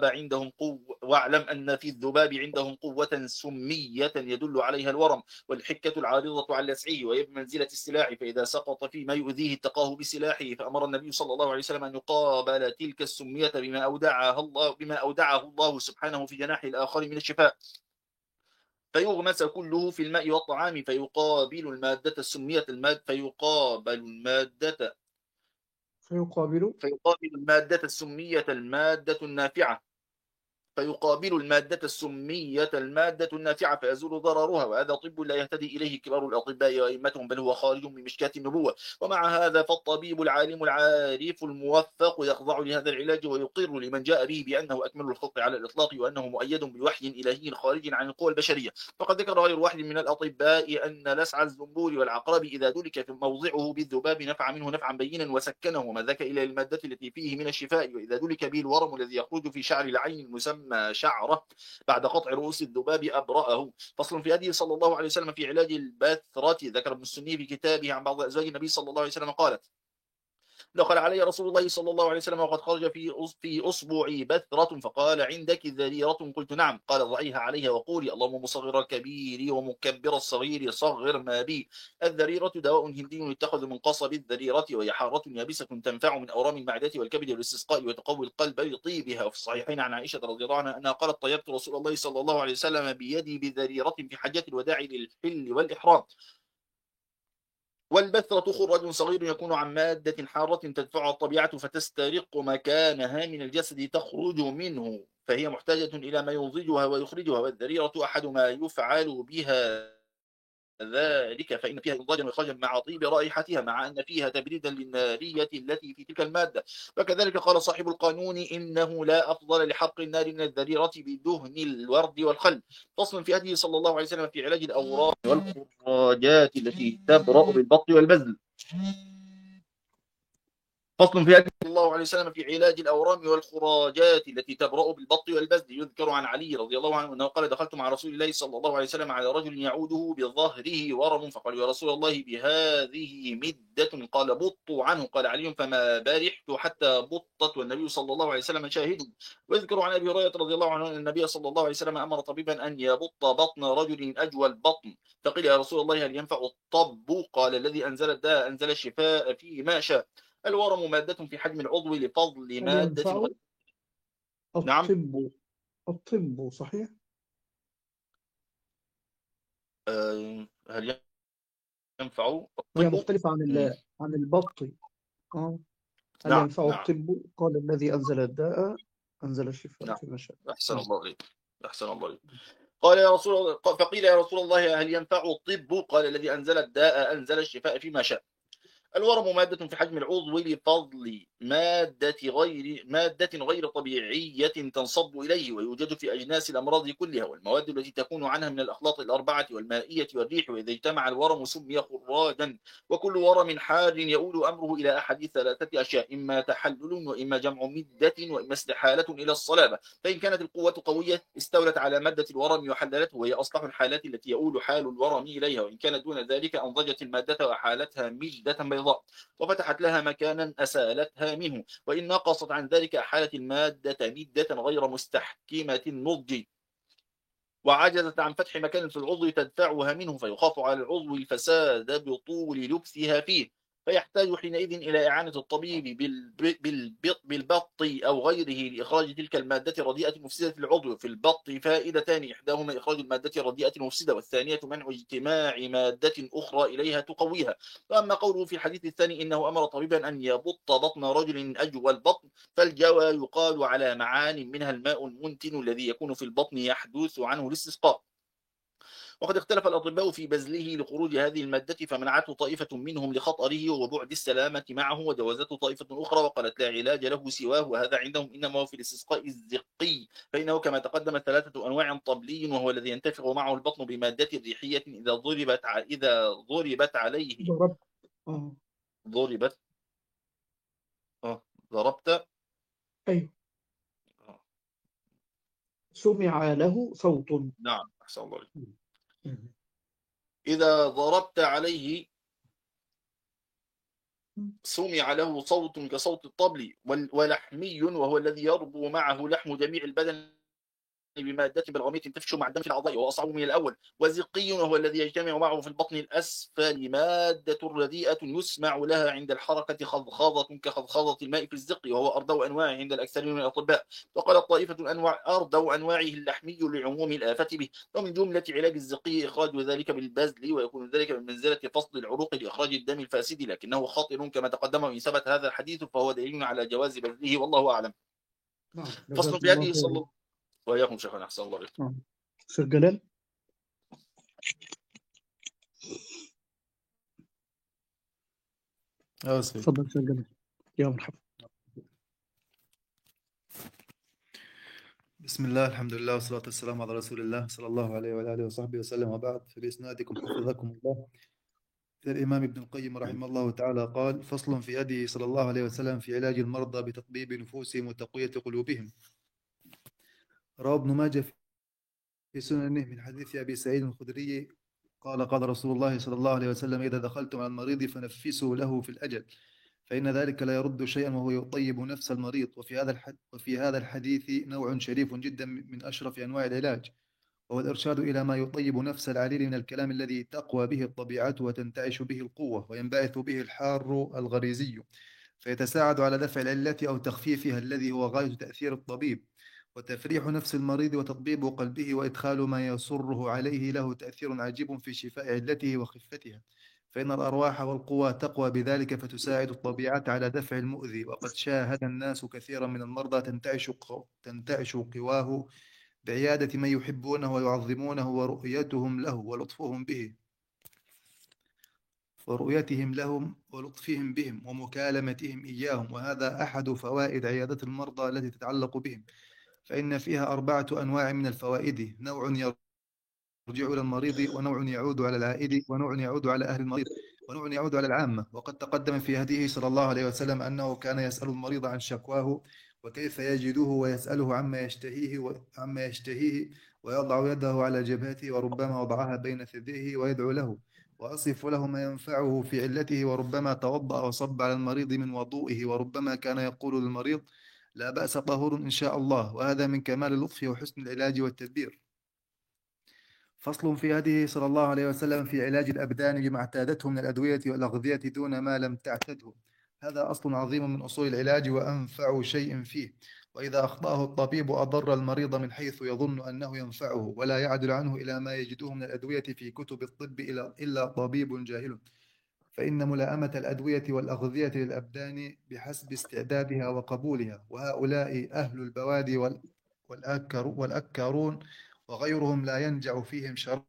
أن في الذباب عندهم قوة سمية يدل عليها الورم، والحكة العارضة على لسعه، وهي بمنزلة السلاح، فإذا سقط فيما يؤذيه اتقاه بسلاحه. فأمر النبي صلى الله عليه وسلم أن يقابل تلك السمية بما أودعه الله سبحانه في جناح الآخر من الشفاء، فيغمس كله في الماء والطعام، فيقابل المادة السمية المادة النافعة فيزول ضررها. وهذا طب لا يهتدي إليه كبار الأطباء وأئمتهم، بل هو خارج من مشكاة النبوة. ومع هذا فالطبيب العالم العارف الموفق يخضع لهذا العلاج ويقر لمن جاء به بأنه أكمل الخلق على الإطلاق، وأنه مؤيد بوحي إلهي خارج عن القوى البشرية. فقد ذكر غير واحد من الأطباء أن لسع الزنبور والعقرب إذا دلك في موضعه بالذباب نفع منه نفعا بينا وسكنه، وما ذاك إلى المادة التي فيه من الشفاء. وإذا دلك به الورم الذي يخرج في شعر العين المسمى شعرة بعد قطع رؤوس الذباب أبرأه. فصل في هديه صلى الله عليه وسلم في علاج البثرة. ذكر ابن السني في كتابه عن بعض أزواج النبي صلى الله عليه وسلم قالت: دخل علي رسول الله صلى الله عليه وسلم وقد خرج في أصبعي بثرة، فقال: عندك ذريرة؟ قلت: نعم. قال: ضعيها عليها وقولي: اللهم مصغر الكبير ومكبر الصغير صغر ما بي. الذريرة دواء هندي يتخذ من قصب الذريرة، وهي حارة يابسة تنفع من أورام المعدة والكبد والاستسقاء، وتقوي القلب لطيبها. وفي الصحيحين عن عائشة رضي الله عنها أنها قالت: طيبت رسول الله صلى الله عليه وسلم بيدي بذريرة في حجة الوداع للحل والإحرام. والبثرة خراج صغير يكون عن مادة حارة تدفعها الطبيعة فتسترق مكانها من الجسد تخرج منه، فهي محتاجة إلى ما ينضجها ويخرجها. والذريرة أحد ما يفعل بها ذلك فإن فيها إنضاجا وإخراجا مع طيب رائحتها، مع أن فيها تبريدا للنارية التي في تلك المادة. فكذلك قال صاحب القانون: إنه لا أفضل لحرق النار من الذريرة بدهن الورد والخل. فصل في هديه صلى الله عليه وسلم في علاج الأورام والخراجات التي تبرأ بالبط والبذل. فصل في هديه صلى الله عليه وسلم في علاج الأورام والخراجات التي تبرأ بالبط والبذل. يذكر عن علي رضي الله عنه أنه قال: دخلت مع رسول الله صلى الله عليه وسلم على رجل يعوده بظهره ورم، فقال: يا رسول الله بهذه مدة. قال: بطوا عنه. قال علي: فما برحت حتى بطت والنبي صلى الله عليه وسلم شاهد. ويذكر عن أبي هريرة رضي الله عنه أن النبي صلى الله عليه وسلم أمر طبيبا أن يبط بطن رجل أجوى البطن، فقيل: يا رسول الله هل ينفع الطب؟ قال: الذي أنزل الداء أنزل الشفاء فيما شاء. الورم مادة في حجم العضو لفضل هل مادة ينفع نعم. الطب صحيح؟ هل ينفع هي الطب؟ مختلفة عن البط. هل نعم ينفع نعم الطب؟ قال: الذي أنزل الداء أنزل الشفاء نعم. فيما شاء. أحسن الله عليك. أحسن الله عليك. قال يا رسول الله، فقيل: يا رسول الله هل ينفع الطب؟ قال: الذي أنزل الداء أنزل الشفاء فيما شاء. الورم مادة في حجم العضو لفضل مادة غير طبيعية تنصب إليه، ويوجد في أجناس الأمراض كلها، والمواد التي تكون عنها من الأخلاط الأربعة والمائية والريح، وإذا اجتمع الورم سمي خراجا. وكل ورم حاد يؤول أمره إلى أحد ثلاثة أشياء: إما تحلل، وإما جمع مدة، وإما استحالة إلى الصلابة. فإن كانت القوة قوية استولت على مادة الورم وحللته، وهي أصلح الحالات التي يؤول حال الورم إليها. وإن كانت دون ذلك أنضجت المادة وحالتها مدة بيضاء وفتحت لها مكانا أسالتها منه. وإن نقصت عن ذلك أحالت المادة مدة غير مستحكمة النضج، وعجزت عن فتح مكان في العضو تدفعها منه، فيخاف على العضو الفساد بطول لبثها فيه، فيحتاج حينئذ إلى إعانة الطبيب بالبط أو غيره لإخراج تلك المادة الرديئة المفسدة للعضو. في البط فائدتان: إحداهما إخراج المادة الرديئة المفسدة، والثانية منع اجتماع مادة أخرى إليها تقويها. وأما قوله في الحديث الثاني إنه أمر طبيبا أن يبط بطن رجل أجوى البطن، فالجوى يقال على معان منها الماء المنتن الذي يكون في البطن يحدث عنه الاستسقاء. وقد اختلف الأطباء في بذله لخروج هذه المادة، فمنعته طائفة منهم لخطره وبعد السلامة معه، وجوزته طائفة أخرى وقالت لا علاج له سواه، وهذا عندهم إنما هو في الاستسقاء الزقي، فإنه كما تقدم 3 أنواع طبلي، وهو الذي ينتفع معه البطن بمادة ريحية إذا ضربت عليه ضربت. ضربت ضربت أيوه. سمع له صوت. نعم أحسن الله عليك. إذا ضربت عليه سمع له صوت كصوت الطبل. ولحمي وهو الذي يربو معه لحم جميع البدن بمادة بلغمية تفشو مع الدم في الأعضاء، وهو أصعب من الأول. وزقي وهو الذي يجتمع معه في البطن الأسفل مادة رديئة يسمع لها عند الحركة خضخاضة كخضخاضة الماء في الزق، وهو أرضى أنواعه عند الأكثرين من الأطباء. وقالت طائفة أرضى أنواعه اللحمي لعموم الآفة به. ومن جملة علاج الزقي إخراج ذلك بالبذل، ويكون ذلك من منزلة فصل العروق لإخراج الدم الفاسد، لكنه خطر كما تقدم. وإن ثبت هذا الحديث فهو دليل على جواز بذله، والله أعلم. فصل في هذه صلى وإياكم شيخنا أحسن الله عليكم. سير جلال. تفضل سير جلال. يا مرحبا. بسم الله، الحمد لله، والصلاة والسلام على رسول الله صلى الله عليه وعلى آله وصحبه وسلم، وبعد. فبإسنادكم حفظكم الله الإمام ابن القيم رحمه الله تعالى قال: فصل في هديه صلى الله عليه وسلم في علاج المرضى بتطبيب نفوسهم وتقوية قلوبهم. رواه ابن ماجه في سننه من حديث أبي سعيد الخدري قال: قال رسول الله صلى الله عليه وسلم: إذا دخلتم على المريض فنفسوا له في الأجل، فإن ذلك لا يرد شيئا وهو يطيب نفس المريض. وفي هذا الحديث نوع شريف جدا من أشرف أنواع العلاج، وهو الإرشاد إلى ما يطيب نفس العليل من الكلام الذي تقوى به الطبيعة وتنتعش به القوة وينبعث به الحار الغريزي، فيتساعد على دفع العلة أو تخفيفها الذي هو غاية تأثير الطبيب، وتفريح نفس المريض وتطبيب قلبه وإدخال ما يسره عليه له تأثير عجيب في شفاء علته وخفتها، فإن الأرواح والقوى تقوى بذلك فتساعد الطبيعة على دفع المؤذي. وقد شاهد الناس كثيرا من المرضى تنتعش قواه بعيادة من يحبونه ويعظمونه ورؤيتهم له ولطفهم به. ورؤيتهم لهم ولطفهم بهم ومكالمتهم إياهم، وهذا أحد فوائد عيادة المرضى التي تتعلق بهم، فإن فيها 4 أنواع من الفوائد: نوع يرجع إلى المريض، ونوع يعود على العائد، ونوع يعود على أهل المريض، ونوع يعود على العامة. وقد تقدم في هديه صلى الله عليه وسلم أنه كان يسأل المريض عن شكواه وكيف يجده، ويسأله عما يشتهيه، ويضع يده على جبهته، وربما وضعها بين ثدييه، ويدعو له وأصف له ما ينفعه في علته، وربما توضأ وصب على المريض من وضوئه، وربما كان يقول للمريض: لا بأس، طهور إن شاء الله. وهذا من كمال اللطف وحسن العلاج والتدبير. فصل في هديه صلى الله عليه وسلم في علاج الأبدان بما اعتادته من الأدوية والأغذية دون ما لم تعتده. هذا أصل عظيم من أصول العلاج وأنفع شيء فيه، وإذا أخطأه الطبيب أضر المريض من حيث يظن أنه ينفعه، ولا يعدل عنه إلى ما يجده من الأدوية في كتب الطب إلا طبيب جاهل. فإن ملائمة الأدوية والأغذية للأبدان بحسب استعدادها وقبولها، وهؤلاء أهل البوادي والأكارون وغيرهم لا ينجع فيهم شراب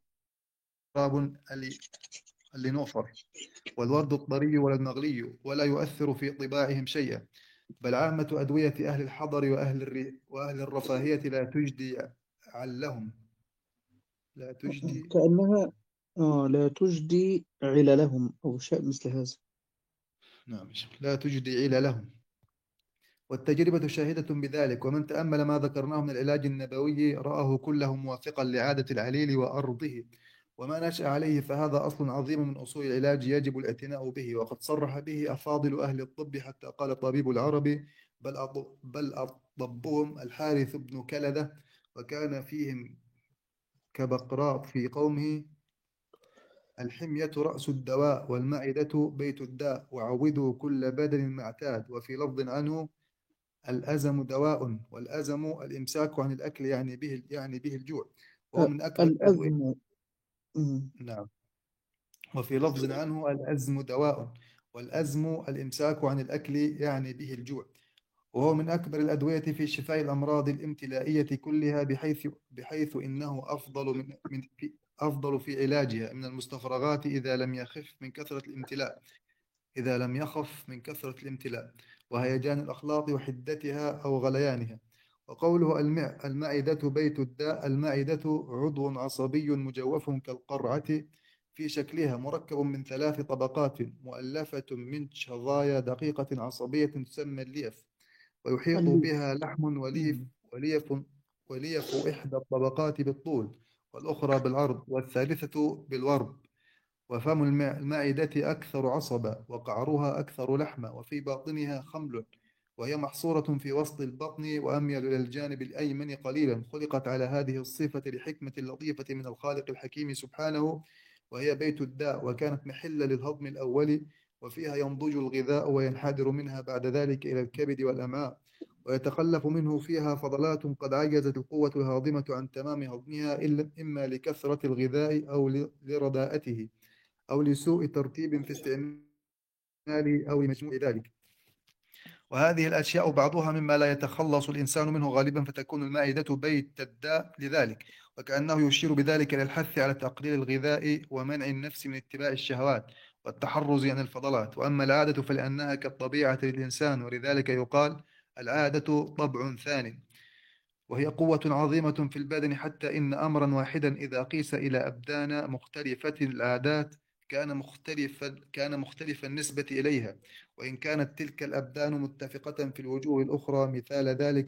اللينوفر والورد الطري ولا المغلي، ولا يؤثر في طباعهم شيئا، بل عامة أدوية أهل الحضر وأهل الرفاهية لا تجدي علهم، لا تجدي كأنها لا تجدي عللهم أو شيء مثل هذا. نعم، لا تجدي عللهم. والتجربة شاهدة بذلك، ومن تأمل ما ذكرناه من العلاج النبوي رآه كله موافقا لعادة العليل وأرضه وما نشأ عليه، فهذا أصل عظيم من أصول العلاج يجب الاعتناء به، وقد صرح به أفاضل أهل الطب، حتى قال طبيب العرب: بل أطبهم الحارث بن كلدة، وكان فيهم كبقراط في قومه: الحمية رأس الدواء، والمعدة بيت الداء، وعوذوا كل بدن معتاد. وفي لفظ عنه: الأزم دواء، والأزم الإمساك عن الأكل، يعني به الجوع، وهو من أكبر الأدوية. الأزم. نعم. وفي لفظ عنه: الأزم دواء، والأزم الإمساك عن الأكل، يعني به الجوع، وهو من أكبر الأدوية في شفاء الأمراض الامتلائية كلها، بحيث إنه أفضل في علاجها من المستفرغات إذا لم يخف من كثرة الامتلاء وهيجان الأخلاق وحدتها أو غليانها. وقوله المعدة بيت الداء: المعدة عضو عصبي مجوف كالقرعة في شكلها، مركب من 3 طبقات مؤلفة من شظايا دقيقة عصبية تسمى الليف، ويحيط اللي بها لحم وليف وليف إحدى الطبقات بالطول، والأخرى بالعرض، والثالثة بالورب. وفم المعدة أكثر عصبا، وقعرها أكثر لحما، وفي باطنها خمل، وهي محصورة في وسط البطن وأميل إلى الجانب الأيمن قليلا. خلقت على هذه الصفة لحكمة لطيفة من الخالق الحكيم سبحانه، وهي بيت الداء، وكانت محلا للهضم الأول، وفيها ينضج الغذاء وينحدر منها بعد ذلك إلى الكبد والأمعاء، ويتخلف منه فيها فضلات قد عجزت القوة الهاضمة عن تمام هضمها، إما لكثرة الغذاء أو لرداءته، أو لسوء ترتيب في استعماله، أو لمجموع ذلك. وهذه الأشياء بعضها مما لا يتخلص الإنسان منه غالبا، فتكون المعدة بيت الداء لذلك، وكأنه يشير بذلك إلى الحث على تقليل الغذاء ومنع النفس من اتباع الشهوات والتحرز عن الفضلات. وأما العادة فلأنها كالطبيعة للإنسان، ولذلك يقال: العادة طبع ثانٍ، وهي قوة عظيمة في البدن، حتى إن أمرا واحدا إذا قيس إلى أبدان مختلفة العادات كان مختلف النسبة إليها، وإن كانت تلك الأبدان متفقة في الوجوه الأخرى. مثال ذلك: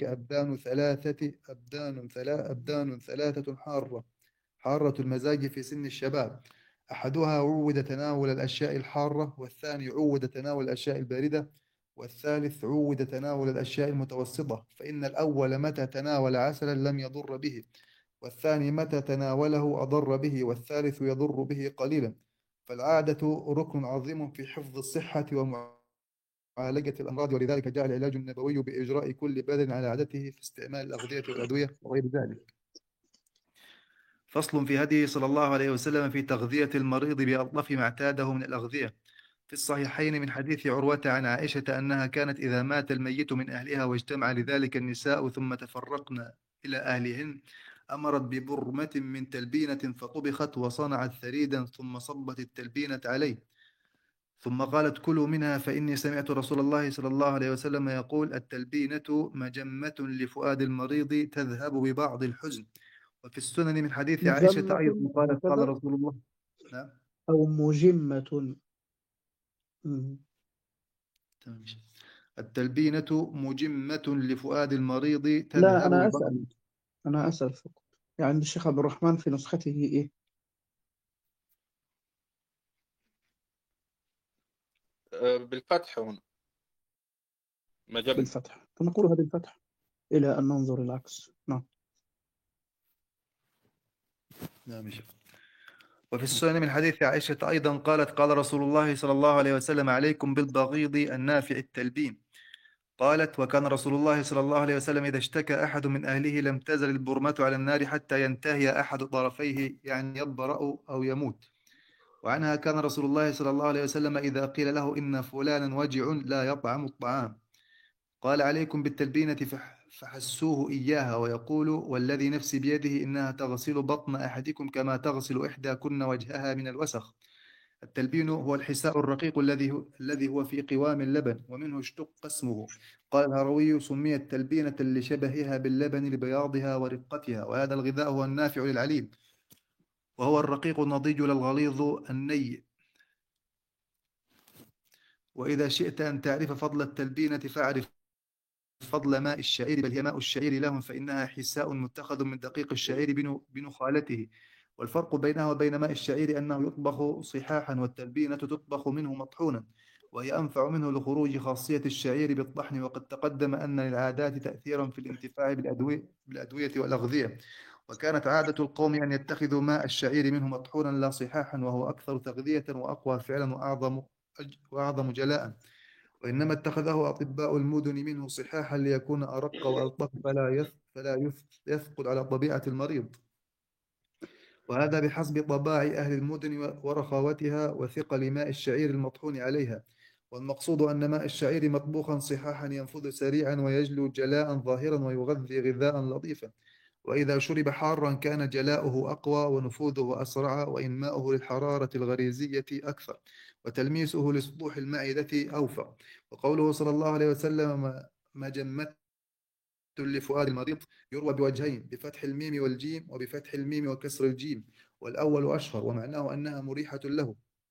أبدان ثلاثة حارة المزاج في سن الشباب، أحدها عود تناول الأشياء الحارة، والثاني عود تناول الأشياء الباردة، والثالث عود تناول الأشياء المتوسطة. فإن الأول متى تناول عسلا لم يضر به، والثاني متى تناوله أضر به، والثالث يضر به قليلا. فالعادة ركن عظيم في حفظ الصحة ومعالجة الأمراض، ولذلك جاء العلاج النبوي بإجراء كل بدن على عادته في استعمال الأغذية والأدوية وغير ذلك. فصل في هديه صلى الله عليه وسلم في تغذية المريض بألطف ما اعتاده من الأغذية. في الصحيحين من حديث عروة عن عائشة أنها كانت إذا مات الميت من أهلها واجتمع لذلك النساء ثم تفرقن إلى أهلهن، أمرت ببرمة من تلبينة فطبخت، وصنعت ثريدا ثم صبت التلبينة عليه، ثم قالت كلوا منها فإني سمعت رسول الله صلى الله عليه وسلم يقول التلبينة مجمة لفؤاد المريض تذهب ببعض الحزن. وفي السنن من حديث عائشة مجمة أيضا قالت قال هكذا رسول الله. نعم أو مجمة. مم. تمام. التلبينة مجمة لفؤاد المريض لا، تذهب أنا ببعض. أسأل. أنا أسأل فقط. يعني الشيخ عبد الرحمن في نسخته إيه؟ بالفتح هنا مجمة. بالفتح، فنقول هذا الفتح إلى أن ننظر العكس. نعم. نعم. وفي السنن من حديث عائشة أيضا قالت قال رسول الله صلى الله عليه وسلم عليكم بالبغيض النافع التلبين. قالت وكان رسول الله صلى الله عليه وسلم إذا اشتكى أحد من أهله لم تزل البرمة على النار حتى ينتهي أحد طرفيه، يعني يضبرأ أو يموت. وعنها كان رسول الله صلى الله عليه وسلم إذا قيل له إن فلانا وجع لا يطعم الطعام قال عليكم بالتلبينة فحسوه إياها، ويقول والذي نفسي بيده إنها تغسل بطن أحدكم كما تغسل إحداكن وجهها من الوسخ. التلبين هو الحساء الرقيق الذي هو في قوام اللبن، ومنه اشتق اسمه. قال الهروي سميت تلبينة لشبهها باللبن لبياضها ورقتها، وهذا الغذاء هو النافع للعليل، وهو الرقيق النضيج للغليظ الني. وإذا شئت أن تعرف فضل التلبينة فاعرف فضل ماء الشعير، بل هي ماء الشعير لهم، فإنها حساء متخذ من دقيق الشعير بنخالته. والفرق بينها وبين ماء الشعير أنه يطبخ صحاحا، والتلبينة تطبخ منه مطحونا، وهي أنفع منه لخروج خاصية الشعير بالطحن. وقد تقدم أن للعادات تأثيرا في الانتفاع بالأدوية والأغذية، وكانت عادة القوم أن يتخذوا ماء الشعير منه مطحونا لا صحاحا، وهو أكثر تغذية وأقوى فعلا وأعظم جلاء. وإنما اتخذه أطباء المدن منه صحاحا ليكون أرق وألطف فلا يثقل على طبيعة المريض، وهذا بحسب طباع أهل المدن ورخاوتها وثقل ماء الشعير المطحون عليها. والمقصود أن ماء الشعير مطبوخا صحاحا ينفذ سريعا ويجلو جلاء ظاهرا ويغذي غذاء لطيفا، وإذا شرب حارا كان جلاؤه أقوى ونفوذه أسرع، وإنماؤه للحرارة الغريزية أكثر، وتلميسه لسطوح المعدة أوفى. وقوله صلى الله عليه وسلم مجمة لفؤاد المريض يروى بوجهين، بفتح الميم والجيم وبفتح الميم وكسر الجيم، والأول أشهر، ومعناه أنها مريحة له،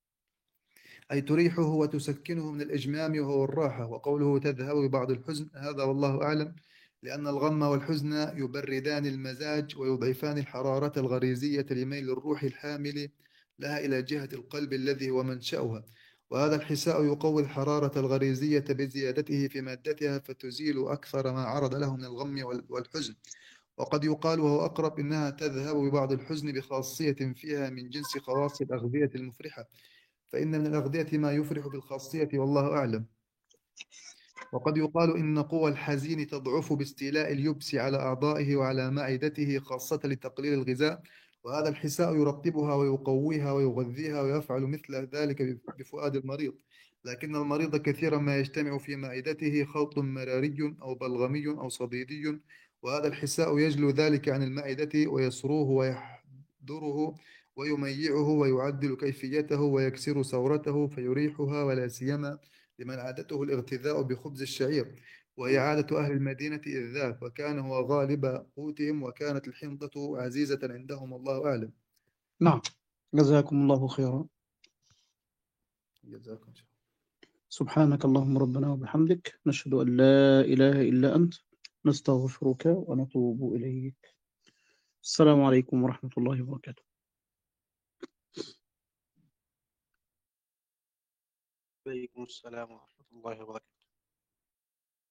أي تريحه وتسكنه من الإجمام وهو الراحة. وقوله تذهب ببعض الحزن هذا والله أعلم، لأن الغم والحزن يبردان المزاج ويضعفان الحرارة الغريزية لميل الروح الحامل لها إلى جهة القلب الذي هو منشأها، وهذا الحساء يقوي الحرارة الغريزية بزيادته في مادتها فتزيل أكثر ما عرض له من الغم والحزن. وقد يقال وهو أقرب إنها تذهب ببعض الحزن بخاصية فيها من جنس خواص الأغذية المفرحة، فإن من الأغذية ما يفرح بالخاصية والله أعلم. وقد يقال إن قوى الحزين تضعف باستيلاء اليبس على أعضائه وعلى معدته خاصة لتقليل الغذاء، وهذا الحساء يرطبها ويقويها ويغذيها، ويفعل مثل ذلك بفؤاد المريض. لكن المريض كثيرا ما يجتمع في معدته خلط مراري أو بلغمي أو صديدي، وهذا الحساء يجلو ذلك عن المعدة ويسروه ويحضره ويميعه ويعدل كيفيته ويكسر ثورته فيريحها، ولا سيما لمن عادته الاغتذاء بخبز الشعير، وهي عادة أهل المدينة إذ ذاك، وكان هو غالب قوتهم، وكانت الحنطة عزيزة عندهم، الله أعلم. نعم، جزاكم الله خيرا. جزاكم الله. سبحانك اللهم ربنا وبحمدك، نشهد أن لا إله إلا أنت، نستغفرك ونتوب إليك. السلام عليكم ورحمة الله وبركاته. عليكم السلام ورحمة الله وبركاته.